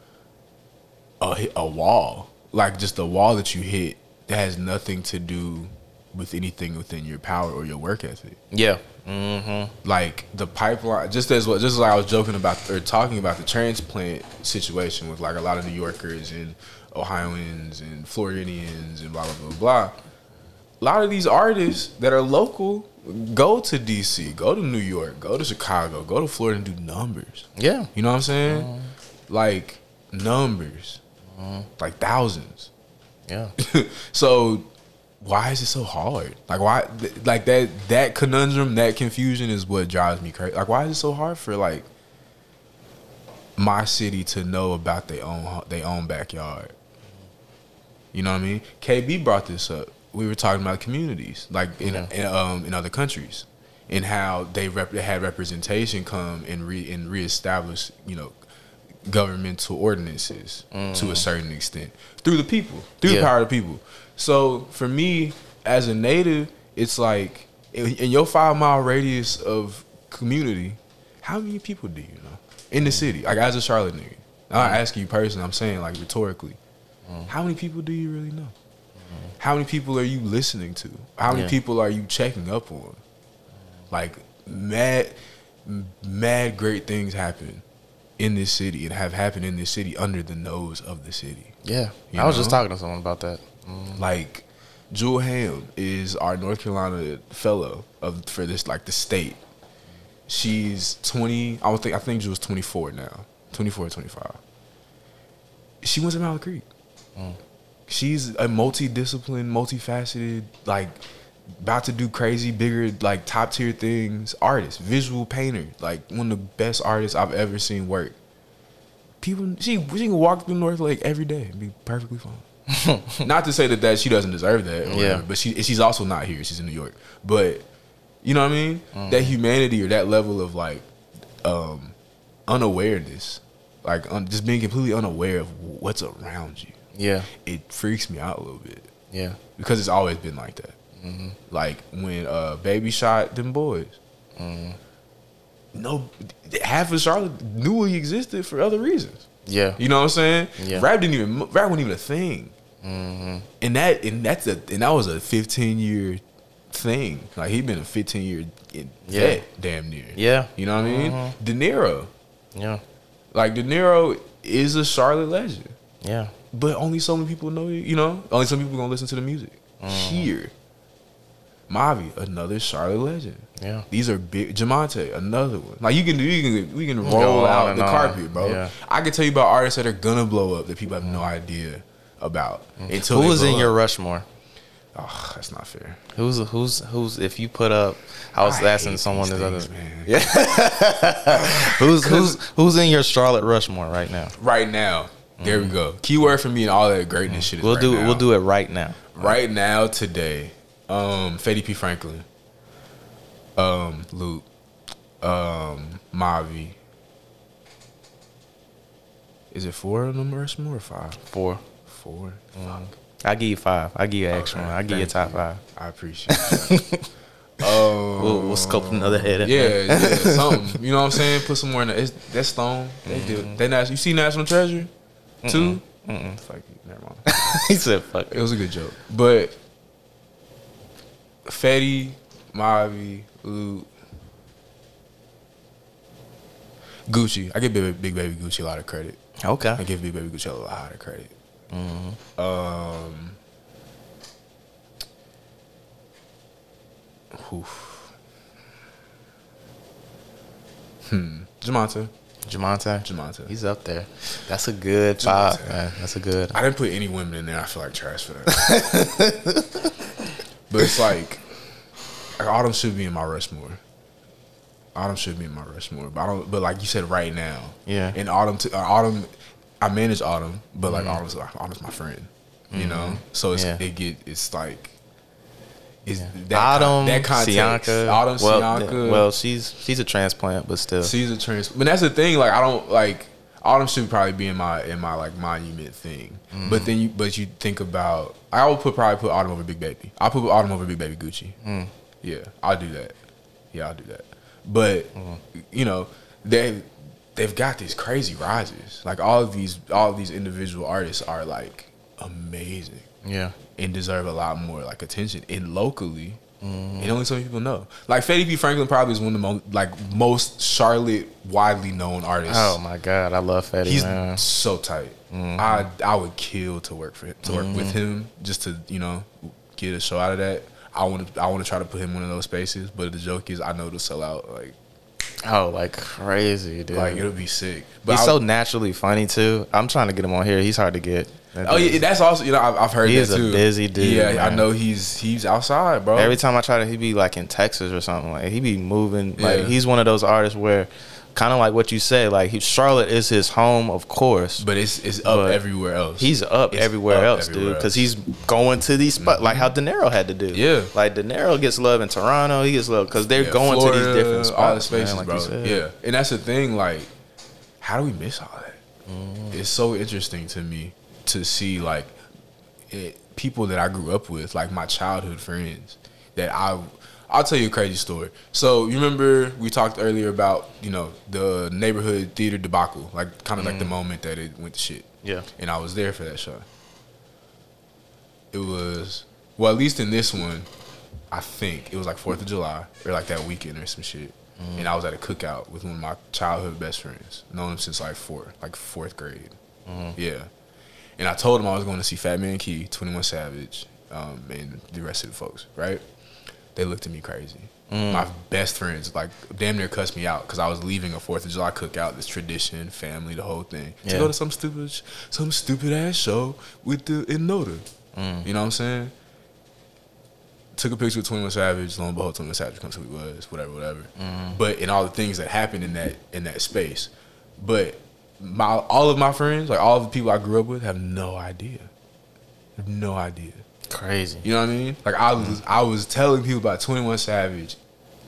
a wall. Like, just a wall that you hit that has nothing to do with anything within your power or your work ethic. Yeah. Like, the pipeline, just as like I was joking about or talking about the transplant situation with like a lot of New Yorkers and Ohioans and Floridians and blah blah blah blah. A lot of these artists that are local go to DC, go to New York, go to Chicago, go to Florida and do numbers. Yeah. You know what I'm saying? Like, numbers. Like, thousands. Yeah. So why is it so hard? Like, why? Like, that conundrum, that confusion is what drives me crazy. Like, why is it so hard for like my city to know about their own backyard? You know what I mean? KB brought this up. We were talking about communities, like in other countries, and how they had representation come and reestablish, you know, governmental ordinances to a certain extent through the people, through the power of the people. So for me, as a native, it's like in your 5-mile radius of community, how many people do you know in the city? Like, as a Charlotte nigga, I'm not asking you personally. I'm saying, like, rhetorically, how many people do you really know? How many people are you listening to? How many people are you checking up on? Like, mad great things happen in this city and have happened in this city under the nose of the city. Yeah. I was just talking to someone about that. Like, Jewel Ham is our North Carolina fellow for this, like, the state. She's 20. I think Jewel's 24 now. 24 or 25. She went to Mallard Creek. She's a multidisciplined, multifaceted, like, about to do crazy, bigger, like, top tier things. Artist, visual painter, like, one of the best artists I've ever seen work. People, she can walk through North Lake every day and be perfectly fine. Not to say that she doesn't deserve that, or whatever, but she's also not here. She's in New York. But You know what I mean? That humanity or that level of like unawareness, like just being completely unaware of what's around you. Yeah, it freaks me out a little bit. Yeah, because it's always been like that. Like when Baby shot them boys. No, half of Charlotte knew he existed for other reasons. Yeah, you know what I'm saying. Yeah, rap wasn't even a thing. And that was a 15-year thing. Like he'd been a 15-year vet, damn near. Yeah, you know what I mean. De Niro. Yeah, like De Niro is a Charlotte legend. Yeah, but only so many people know. You know, only some people gonna listen to the music here. Mavi, another Charlotte legend. Yeah, these are big. Jamonte, another one. Like we can roll out the carpet, bro. Yeah. I can tell you about artists that are gonna blow up that people have no idea about. Until who was in your Rushmore? Oh, that's not fair. Who's if you put up? I was asking someone this other. Man. Yeah. who's in your Charlotte Rushmore right now? Right now, there we go. Keyword for me and all that greatness shit. Is we'll do it right now. Right now, today. Fetty P. Franklin, Luke, Mavi. Is it 4 of them Rushmore or 5? 4. 4. I give you 5. I give you an extra one. I give you a top 5. I appreciate it. We'll scope another head. Yeah, something. You know what I'm saying? Put some more in there. That's Stone. They do. You see National Treasure 2? Fuck you. Never mind. He said fuck. It was a good joke, but. Fetty, Mavi, Luke, Gucci. I give Big Baby Gucci a lot of credit. Okay. I give Big Baby Gucci a lot of credit. Jamonte. He's up there. That's a good 5, man. That's a good. I didn't put any women in there. I feel like trash for that. But it's like Autumn should be in my Rushmore. But like you said, right now. Yeah. And Autumn, I manage Autumn, but like Autumn's my friend. You know, so it's like. Autumn, that context. Sianka. Autumn, Sianka. Well, she's a transplant, but still. She's a transplant. But that's the thing. Like I don't like. Autumn should probably be in my like monument thing. But then you think about. I would probably put Autumn over Big Baby. I'll put Autumn over Big Baby Gucci. Yeah, I'll do that. But you know, they've got these crazy rises. Like all of these individual artists are like amazing. Yeah. And deserve a lot more like attention. And locally, and only some people know. Like Fetty P. Franklin probably is one of the most Charlotte widely known artists. Oh my God, I love Fetty. He's man. so tight. I would kill to work with him just to get a show out of that. I want to try to put him in one of those spaces, but the joke is I know to sell out like crazy, dude. Like it'll be sick. But he's so naturally funny too. I'm trying to get him on here. He's hard to get. Yeah, that's also I've heard he's that too. He's a busy dude. Yeah, man. I know he's outside, bro. Every time I try to, he be like in Texas or something. Like he be moving. Like he's one of those artists where, kind of like what you say, like Charlotte is his home, of course, but it's up everywhere else. He's up everywhere else, dude, because he's going to these spots, like how De Niro had to do. Yeah, like De Niro gets love in Toronto. He gets love because they're going Florida, to these different spots, all the spaces, man, like bro. Yeah, and that's the thing. Like, how do we miss all that? It's so interesting to me to see people that I grew up with, like my childhood friends, that I'll tell you a crazy story. So you remember we talked earlier about the neighborhood theater debacle, like kind of like the moment that it went to shit. Yeah, and I was there for that show. It was at least in this one, I think it was like 4th of July or like that weekend or some shit. And I was at a cookout with one of my childhood best friends, known him since like fourth grade. Yeah. And I told him I was going to see Fat Man Key, 21 Savage, and the rest of the folks, right? They looked at me crazy. My best friends, like, damn near cussed me out because I was leaving a 4th of July cookout, this tradition, family, the whole thing, to go to some stupid ass show with the Inoda. You know what I'm saying? Took a picture with 21 Savage, lo and behold, 21 Savage comes who he was, whatever. But in all the things that happened in that space. But all of my friends, like all of the people I grew up with, have no idea. Crazy. You know what I mean? Like I was telling people about 21 Savage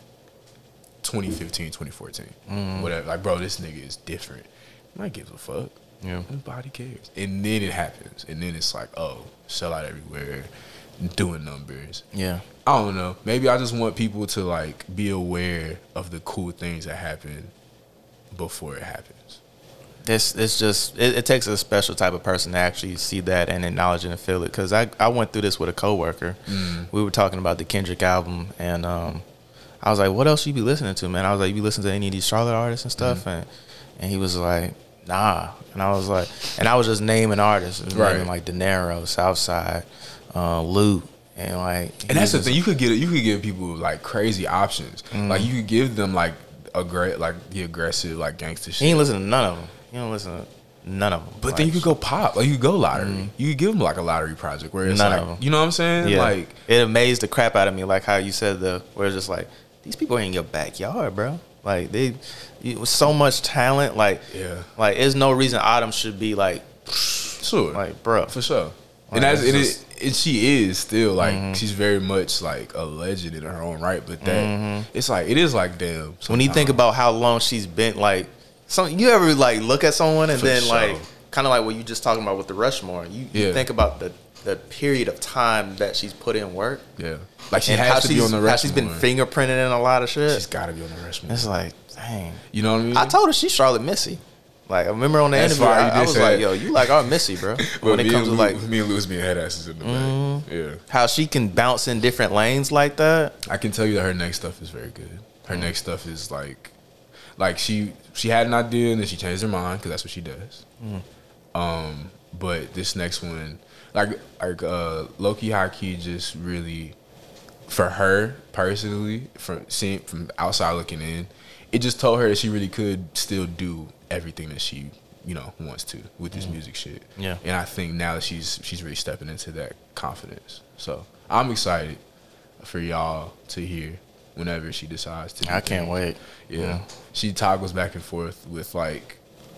2015, 2014, whatever. Like, bro, this nigga is different. Nobody gives a fuck. Yeah. Nobody cares. And then it happens. And then it's like, oh, sell out everywhere, doing numbers. Yeah. I don't know. Maybe I just want people to, like, be aware of the cool things that happen before it happens. It's just it takes a special type of person to actually see that and acknowledge it and feel it. Because I went through this with a coworker. We were talking about the Kendrick album, and I was like, "What else you be listening to, man?" I was like, "You be listening to any of these Charlotte artists and stuff?" And he was like, "Nah." And I was like, and I was just naming artists, naming like De Niro, Southside, Lute, and like. And that's the thing. You could give people like crazy options. Like you could give them like the aggressive like gangster shit. He ain't listen to none of them. He don't listen to none of them. But then you could go pop. Like you could go lottery. You could give them like a lottery project where it's none like, of them. You know what I'm saying? Yeah. Like it amazed the crap out of me. Like how you said where it's just like these people ain't in your backyard, bro. Like with so much talent. Like like there's no reason Autumn should be like sure, like bro, for sure. Like, and she is still like she's very much like a legend in her own right. But that it's like it is like damn. Sometimes. When you think about how long she's been like. You ever like look at someone and then like kind of like what you just talking about with the Rushmore? You think about the period of time that she's put in work. Yeah, like she has to be on the Rushmore. How she's been fingerprinted in a lot of shit. She's got to be on the Rushmore. It's like, dang. You know what I mean? I told her she's Charlotte Missy. Like I remember on the interview, I was like, "Yo, you like our Missy, bro." When it comes to like me and Louis being head asses in the back. Yeah, how she can bounce in different lanes like that. I can tell you that her next stuff is very good. Her next stuff is like she had an idea and then she changed her mind because that's what she does. But this next one, like low-key, high-key, just really for her personally, from outside looking in, it just told her that she really could still do everything that she wants to with this music shit. Yeah, and I think now that she's really stepping into that confidence. So I'm excited for y'all to hear. Whenever she decides to, I can't wait. Yeah, she toggles back and forth with like,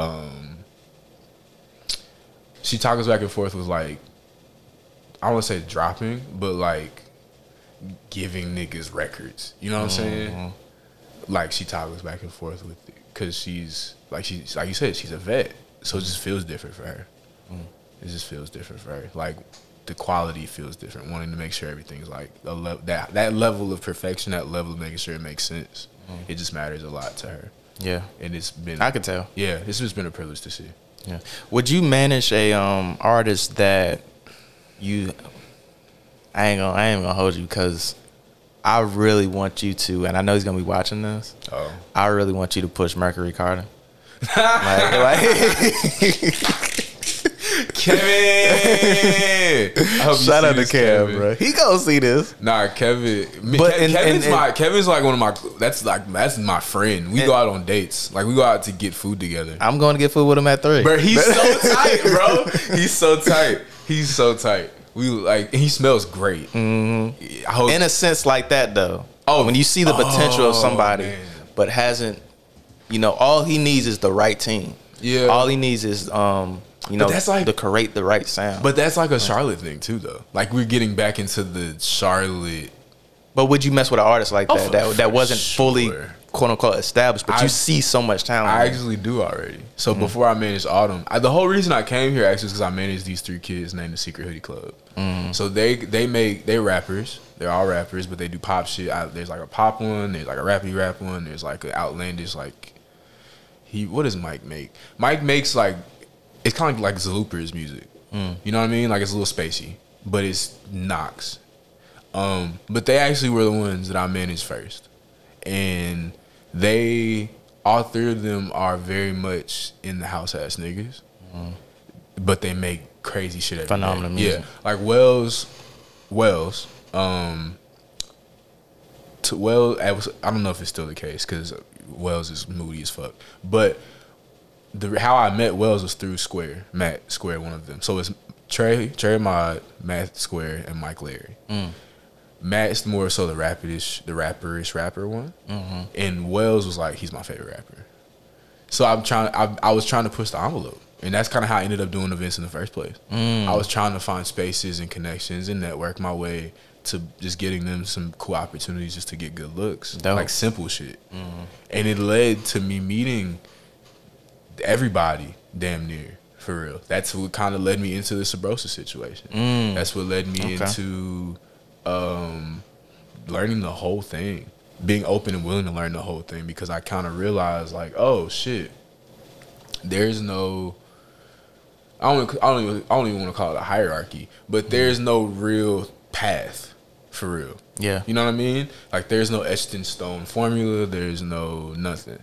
she toggles back and forth with like, I don't want to say dropping, but like giving niggas records. You know what I'm saying? Like she toggles back and forth with it because she's like you said, she's a vet, so it just feels different for her. It just feels different for her. Like. The quality feels different. Wanting to make sure everything's like that level of perfection, that level of making sure it makes sense. It just matters a lot to her. Yeah, and it's been. I could tell. Yeah, it's just been a privilege to see. Yeah. Would you manage a artist that you? I ain't gonna hold you because I really want you to, and I know he's gonna be watching this. Oh. I really want you to push Mercury Carter. Kevin, shout out to Kev, bro. He gonna see this. Nah, Kevin. Kevin's like one of my. That's my friend. We go out on dates. Like we go out to get food together. I'm going to get food with him at 3. Bro, he's so tight, bro. He's so tight. He's so tight. We like. He smells great. In a sense like that, though. Oh, when you see the potential of somebody, but hasn't, all he needs is the right team. Yeah. All he needs is that's like the right sound. But that's like a Charlotte thing too, though. Like we're getting back into the Charlotte. But would you mess with an artist like that that wasn't fully quote unquote established, but you see so much talent? I actually do already. So before I managed Autumn, the whole reason I came here actually is because I managed these 3 kids named the Secret Hoodie Club. So they're rappers. They're all rappers, but they do pop shit. There's like a pop one. There's like a rappy rap one. There's like an outlandish like. What does Mike make? Mike makes like. It's kind of like Zalooper's music. You know what I mean? Like it's a little spacey, but it's knocks. But they actually were the ones that I managed first. And all 3 of them are very much in the house ass niggas. But they make crazy shit every phenomenal day. music. Yeah. Like Wells, I don't know if it's still the case because Wells is moody as fuck. But how I met Wells was through Matt Square, one of them. So it's Trey Mod, Matt Square, and Mike Larry. Matt's more so the rapperish rapper one, and Wells was like he's my favorite rapper. So I was trying to push the envelope, and that's kind of how I ended up doing events in the first place. I was trying to find spaces and connections and network my way to just getting them some cool opportunities just to get good looks. Dope. Like simple shit. And it led to me meeting everybody damn near, for real. That's what kind of led me into the Subrosa situation. That's what led me into learning the whole thing, being open and willing to learn the whole thing, because I kind of realized like, oh shit, there's no, I don't even want to call it a hierarchy, but there's no real path, for real. Yeah. You know what I mean? Like, there's no etched in stone formula. There's no nothing.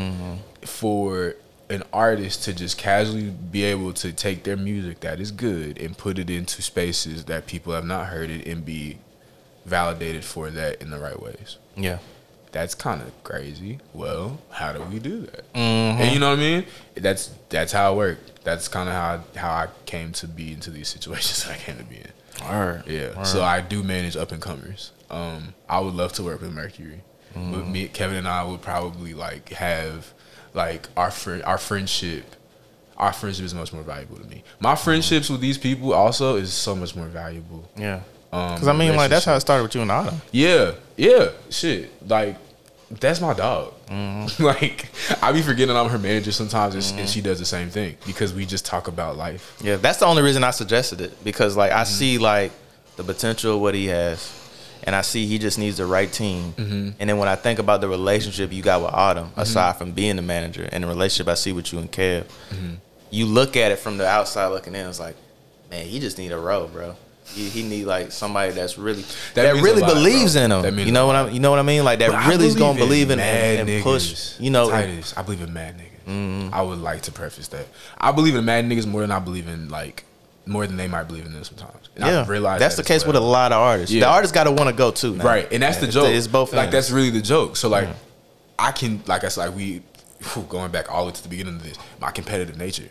For an artist to just casually be able to take their music that is good and put it into spaces that people have not heard it and be validated for that in the right ways. Yeah. That's kind of crazy. Well, how do we do that? And you know what I mean? That's how it worked. That's kind of how I came to be into these situations that I came to be in. All right. Yeah. All right. So I do manage up and comers. I would love to work with Mercury. But me, Kevin, and I would probably like have like our friendship. Our friendship is much more valuable to me. My friendships with these people also is so much more valuable. Yeah. Because I mean, like, that's how it started with you and Autumn. Yeah. Shit. Like, that's my dog. Like, I be forgetting I'm her manager sometimes, and she does the same thing because we just talk about life. Yeah, that's the only reason I suggested it, because like I see like the potential of what he has, and I see he just needs the right team. And then when I think about the relationship you got with Autumn, aside from being the manager, and the relationship I see with you and Kev, you look at it from the outside looking in, it's like, man, he just need a role, bro. He need like somebody that's really that really believes in him. You know what I mean? Like that really is gonna believe in and push. You know, Titus, I believe in mad niggas. I would like to preface that I believe in mad niggas more than I believe in more than they might believe in them sometimes. And I realize that's the case with a lot of artists. The artists got to want to go too, now. Right? And that's the joke. It's both. Like that's really the joke. So like, I can, like I said, like we going back all the way to the beginning of this, my competitive nature.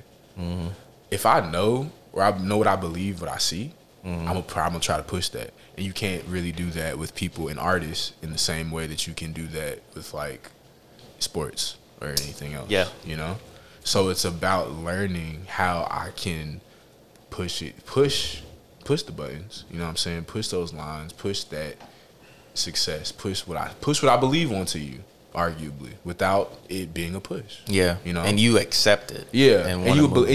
If I know, or I know what I believe, what I see, I'm gonna try to push that. And you can't really do that with people and artists in the same way that you can do that with like sports or anything else. Yeah. You know? So it's about learning how I can push the buttons. You know what I'm saying? Push those lines, push that success, push what I believe onto you, arguably, without it being a push. Yeah. You know? And you accept it. Yeah. And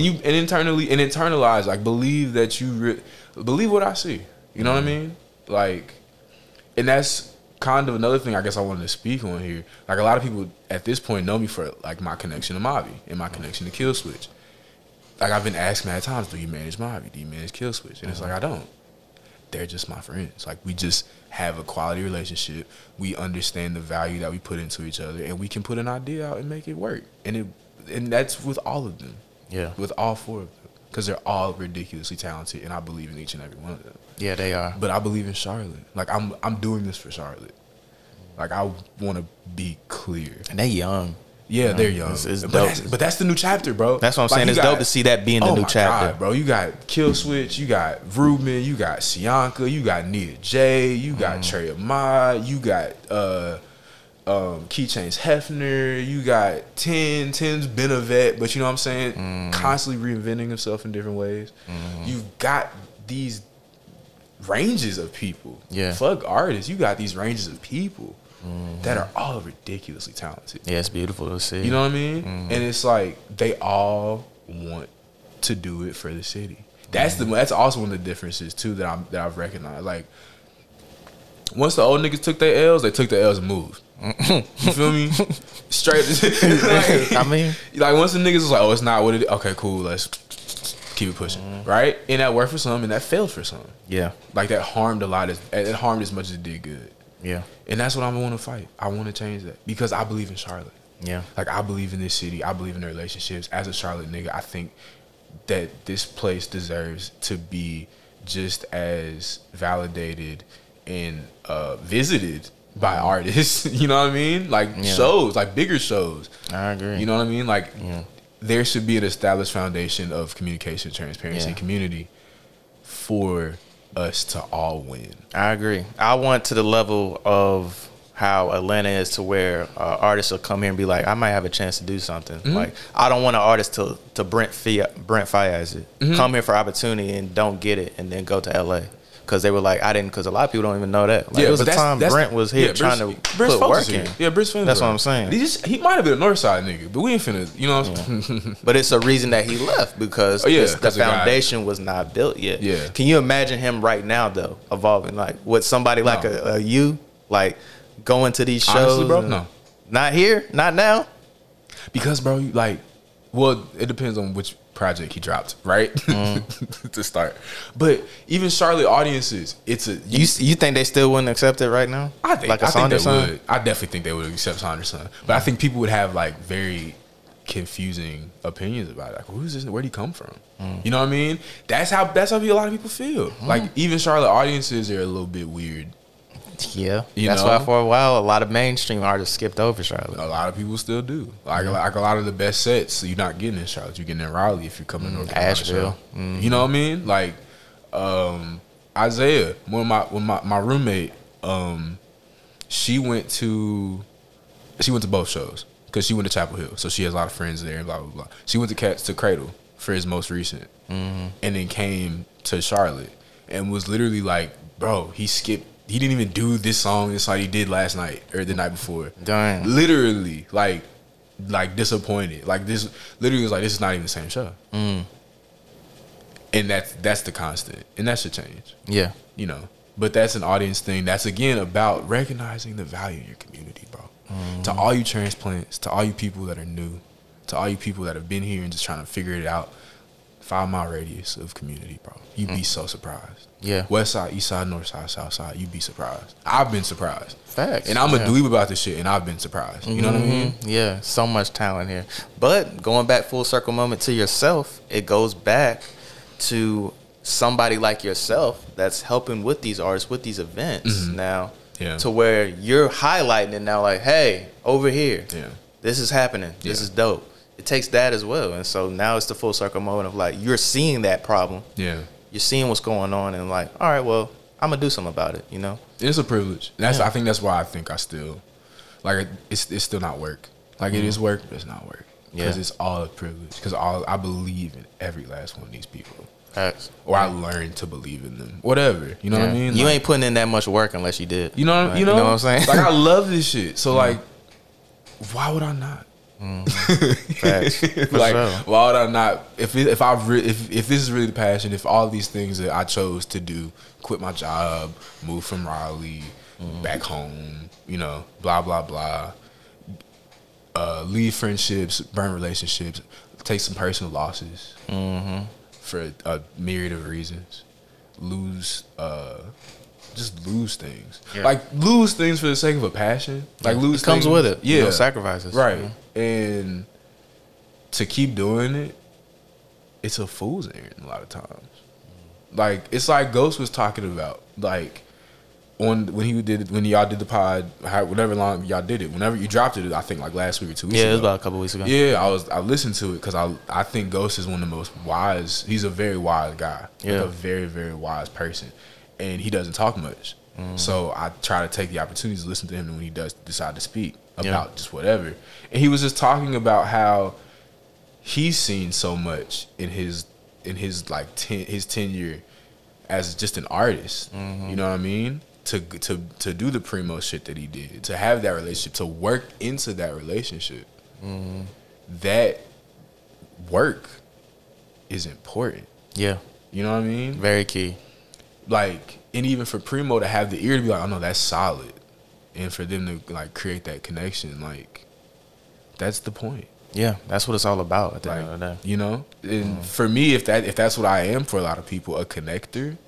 internalize, like, believe that believe what I see. You know what I mean? Like, and that's kind of another thing I guess I wanted to speak on here. Like, a lot of people at this point know me for like my connection to Mavi and my connection to Killswitch. Like, I've been asked many times, do you manage Mavi? Do you manage Killswitch? And it's like, I don't. They're just my friends. Like, we just have a quality relationship. We understand the value that we put into each other, and we can put an idea out and make it work. And that's with all of them. Yeah. With all four of them. Because they're all ridiculously talented, and I believe in each and every one of them. Yeah, they are. But I believe in Charlotte. Like, I'm doing this for Charlotte. Like, I want to be clear. And they young. Yeah, they're young. It's but that's the new chapter, bro. That's what I'm saying. It's dope to see that being the new chapter. God, bro. You got Killswitch, you got Ruben, you got Sianka, you got Nia J, you got Trey Ahmad, you got Keychains Hefner, you got Tim's been a vet, but you know what I'm saying? Constantly reinventing himself in different ways. You've got these ranges of people. Yeah. Fuck artists. You got these ranges of people that are all ridiculously talented. Yeah, it's beautiful to see. You know what I mean? And it's like they all want to do it for the city. That's also one of the differences too that I've recognized. Like, once the old niggas took their L's, they took their L's and moved. You feel me? Straight. Like, I mean, like, once the niggas was like, oh, it's not what it is. Okay, cool. Let's keep it pushing, right? And that worked for some, and that failed for some. Yeah, like that harmed a lot. It harmed as much as it did good. Yeah, and that's what I want to fight. I want to change that because I believe in Charlotte. Yeah, like, I believe in this city. I believe in the relationships. As a Charlotte nigga, I think that this place deserves to be just as validated and visited by artists. You know what I mean? Like, shows, like bigger shows. I agree. You know what I mean? Like, there should be an established foundation of communication, transparency, and community for us to all win. I agree. I want to the level of how Atlanta is, to where artists will come here and be like, I might have a chance to do something. Like, I don't want an artist to Brent Fayez it. Come here for opportunity and don't get it, and then go to LA. because they were like, I didn't, because a lot of people don't even know that. Like, Yeah, it was but a time Brent was here trying to put work in. Yeah, Brent's finna. That's what I'm saying. He might have been a north side nigga, but we ain't finna, you know what I'm saying? But it's a reason that he left, because the foundation was not built yet. Yeah. Can you imagine him right now, though, evolving? Like, with somebody like a you, like, going to these shows? Honestly, bro, no. Not here? Not now? Because, bro, like, well, it depends on which project he dropped, right? To start. But even Charlotte audiences, it's a... You think they still wouldn't accept it right now? I think, like I think they would. I definitely think they would accept Saunders' Son. But I think people would have, like, very confusing opinions about it. Like, who's this? Where'd he come from? You know what I mean? That's how a lot of people feel. Like, even Charlotte audiences are a little bit weird. Yeah, that's why for a while a lot of mainstream artists skipped over Charlotte. A lot of people still do. Like a lot of the best sets you're not getting in Charlotte. You're getting in Raleigh if you're coming to North Carolina. Asheville. You know what I mean? Like Isaiah, my roommate, she went to both shows because she went to Chapel Hill, so she has a lot of friends there. Blah blah blah. She went to Cradle for his most recent, and then came to Charlotte and was literally like, bro, he skipped. He didn't even do this song. It's like he did last night or the night before. Dang. Literally, like disappointed. Like this, literally was like, this is not even the same show. And that's the constant, and that should change. Yeah, you know. But that's an audience thing. That's again about recognizing the value in your community, bro. To all you transplants, to all you people that are new, to all you people that have been here and just trying to figure it out. 5-mile radius of community, bro. You'd be so surprised. Yeah. West side, east side, north side, south side. You'd be surprised. I've been surprised. Facts. And I'm a dweeb about this shit, and I've been surprised. You know what I mean? Yeah. So much talent here. But going back full circle moment to yourself, it goes back to somebody like yourself that's helping with these artists, with these events now. Yeah. To where you're highlighting it now, like, hey, over here. Yeah. This is happening. This is dope. It takes that as well. And so now it's the full circle moment of like, you're seeing that problem. Yeah. You're seeing what's going on and like, all right, well, I'm going to do something about it, you know? It's a privilege. And I think that's why I think I still, like, it's still not work. Like, it is work, but it's not work. Because it's all a privilege. Because I believe in every last one of these people. Facts. Or I learned to believe in them. Whatever. You know what I mean? You like, ain't putting in that much work unless you did. You know what I'm saying? Like, I love this shit. So, like, why would I not? Facts. Like, sure. Why would I not? If this is really the passion, if all these things that I chose to do, quit my job, move from Raleigh, back home, you know, blah blah blah, leave friendships, burn relationships, take some personal losses for a myriad of reasons, just lose things. Yeah. Like, lose things for the sake of a passion. Like, lose it comes things, with it. Yeah. You know, sacrifices. Right. You know? And to keep doing it, it's a fool's errand a lot of times. Like, it's like Ghost was talking about, like, when y'all did the pod, whatever long y'all did it, whenever you dropped it, I think like last week or 2 weeks ago. Yeah, it was about a couple weeks ago. Yeah, I listened to it because I think Ghost is one of the most wise. He's a very wise guy. Yeah. Like a very, very wise person. And he doesn't talk much. So I try to take the opportunity to listen to him when he does decide to speak about just whatever. And he was just talking about how he's seen so much in his his tenure as just an artist. You know what I mean? To do the Primo shit that he did, to have that relationship, to work into that relationship. That work is important. Yeah. You know what I mean? Very key. Like, and even for Primo to have the ear to be like, oh no, that's solid, and for them to like create that connection, like, that's the point. Yeah, that's what it's all about at the end of the day. You know, and for me, if that's what I am for a lot of people, a connector,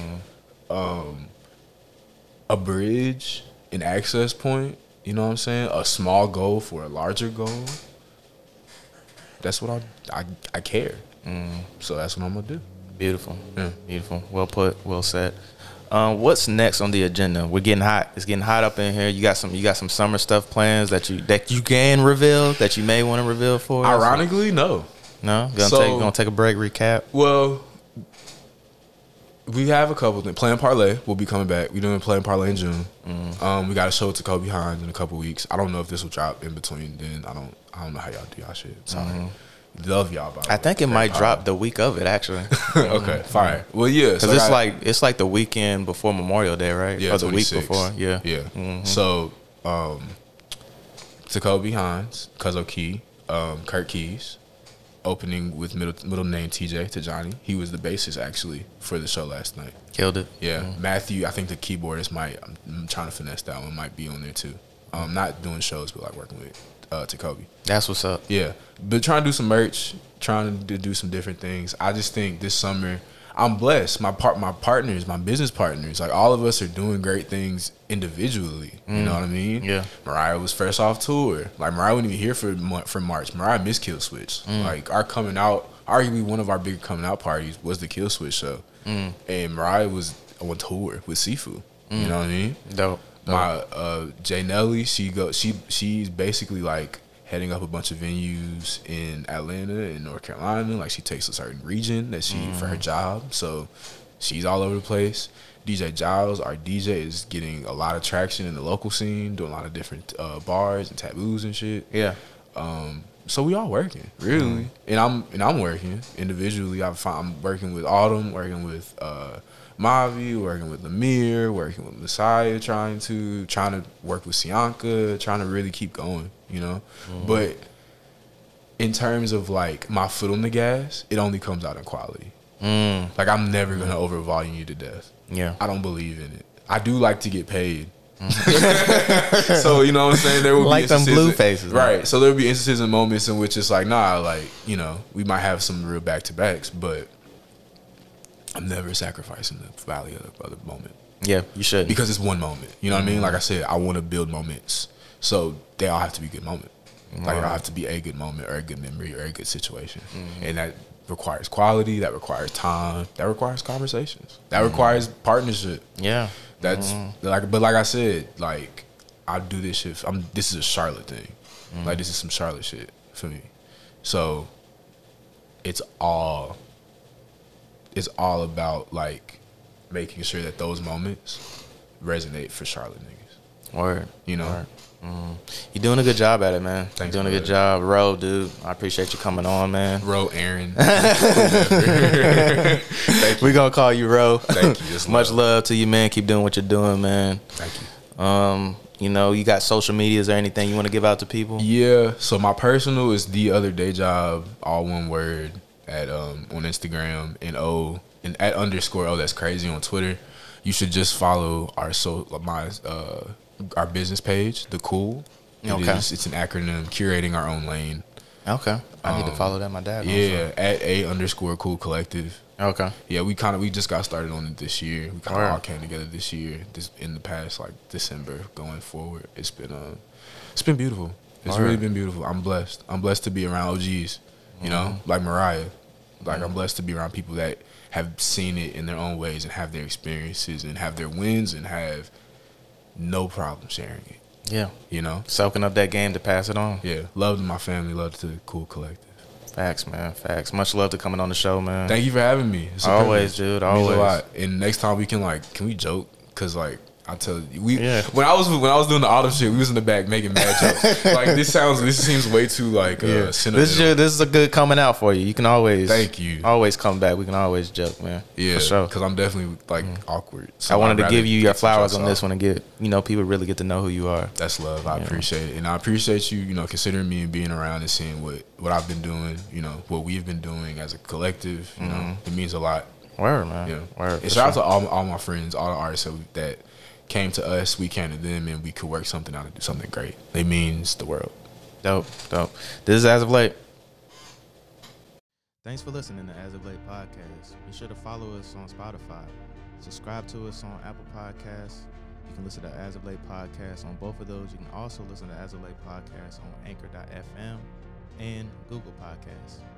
a bridge, an access point. You know what I'm saying? A small goal for a larger goal. That's what I care. So that's what I'm gonna do. Beautiful. Yeah. Beautiful. Well put. Well said. What's next on the agenda? We're getting hot. It's getting hot up in here. You got some summer stuff plans that you can reveal, that you may want to reveal for us? Ironically, no. No? Gonna take a break, recap? Well, we have a couple things. Playing Parlay will be coming back. We're doing Playing Parlay in June. We got a show to Kobe Hines in a couple weeks. I don't know if this will drop in between then. I don't know how y'all do y'all shit. Sorry. Love y'all. By the way. I think it might drop the week of it actually. Okay, fire. Well, yeah, because it's like the weekend before Memorial Day, right? Yeah, or the week before. Yeah, yeah. So, Tacoby Hines, Cuzzo Key, Kurt Keys, opening with middle name TJ Tajani. He was the bassist actually for the show last night. Killed it. Yeah, Matthew. I think the keyboardist might. I'm trying to finesse that one. Might be on there too. Not doing shows, but like working with Tacoby. That's what's up. Yeah, but trying to do some merch, trying to do some different things. I just think this summer I'm blessed. My partners, my business partners, like all of us are doing great things individually. You know what I mean? Yeah. Mariah was fresh off tour. Like Mariah wasn't even here for March. Mariah missed Kill Switch. Like our coming out, arguably one of our big coming out parties was the Kill Switch show, and Mariah was on tour with Sifu. You know what I mean? Dope. My Jay Nelly, she's basically like heading up a bunch of venues in Atlanta and North Carolina. Like she takes a certain region that she for her job, so she's all over the place. DJ Giles, our DJ, is getting a lot of traction in the local scene, doing a lot of different bars and taboos and shit. Yeah. So we all working really, and I'm working individually. I'm working with Autumn, working with Mavi, working with Lemire, working with Messiah, trying to work with Sianka, trying to really keep going, you know. But in terms of like my foot on the gas, it only comes out in quality. Like I'm never gonna over volume you to death. Yeah, I don't believe in it. I do like to get paid. So you know what I'm saying, there will like be them blue faces, right? Man. So there will be instances and moments in which it's like, nah, like, you know, we might have some real back-to-backs, but I'm never sacrificing the value of the moment. Yeah, you should, because it's one moment. You know what I mean? Like I said, I want to build moments, so they all have to be good moments. Like it all have to be a good moment or a good memory or a good situation, and that requires quality. That requires time. That requires conversations. That requires partnership. Yeah. That's like, but like I said, like I do this shit. This is a Charlotte thing. Like this is some Charlotte shit for me. So it's all about like making sure that those moments resonate for Charlotte niggas. Word. You know. Word. You're doing a good job at it, man. Thanks, You're doing a good job. Ro, dude, I appreciate you coming on, man. Ro, Aaron. We're going to call you Ro. Thank you. Much love to you, man. Keep doing what you're doing, man. Thank you. You know, you got social medias or anything you want to give out to people? Yeah. So my personal is The Other Day Job, all one word, at on Instagram, and at _O That's Crazy on Twitter. You should just follow our business page, The Cool. It's an acronym, curating our own lane. Okay. I need to follow that. My dad. Yeah, at @_Cool Collective. Okay. Yeah, we just got started on it this year. We kind of all came together this year. In the past, like December going forward, it's been beautiful. It's really been beautiful. I'm blessed. I'm blessed to be around OGs. You know, like Mariah. Like I'm blessed to be around people that have seen it in their own ways and have their experiences and have their wins and have no problem sharing it. Yeah. You know? Soaking up that game to pass it on. Yeah. Love to my family. Love to the Cool Collective. Facts, man. Facts. Much love to coming on the show, man. Thank you for having me. Always, dude. Always. Means a lot. And next time can we joke? Because, like, I tell you, when I was doing the auto shit, we was in the back making mad jokes. Like this seems way too like sentimental. This is a good coming out for you. You can always always come back. We can always joke, man. Yeah, for sure. Because I'm definitely like awkward. So I wanted to give you your flowers on this one and get people really get to know who you are. That's love. I appreciate it, and I appreciate you considering me and being around and seeing what I've been doing. What we've been doing as a collective. You know, it means a lot. Word, man. Yeah. Word. And shout out to all my friends, all the artists that came to us, we came to them, and we could work something out and do something great. It means the world. Dope. This is As of Late. Thanks for listening to As of Late podcast. Be sure to follow us on Spotify. Subscribe to us on Apple Podcasts. You can listen to As of Late podcast on both of those. You can also listen to As of Late podcast on Anchor.fm and Google Podcasts.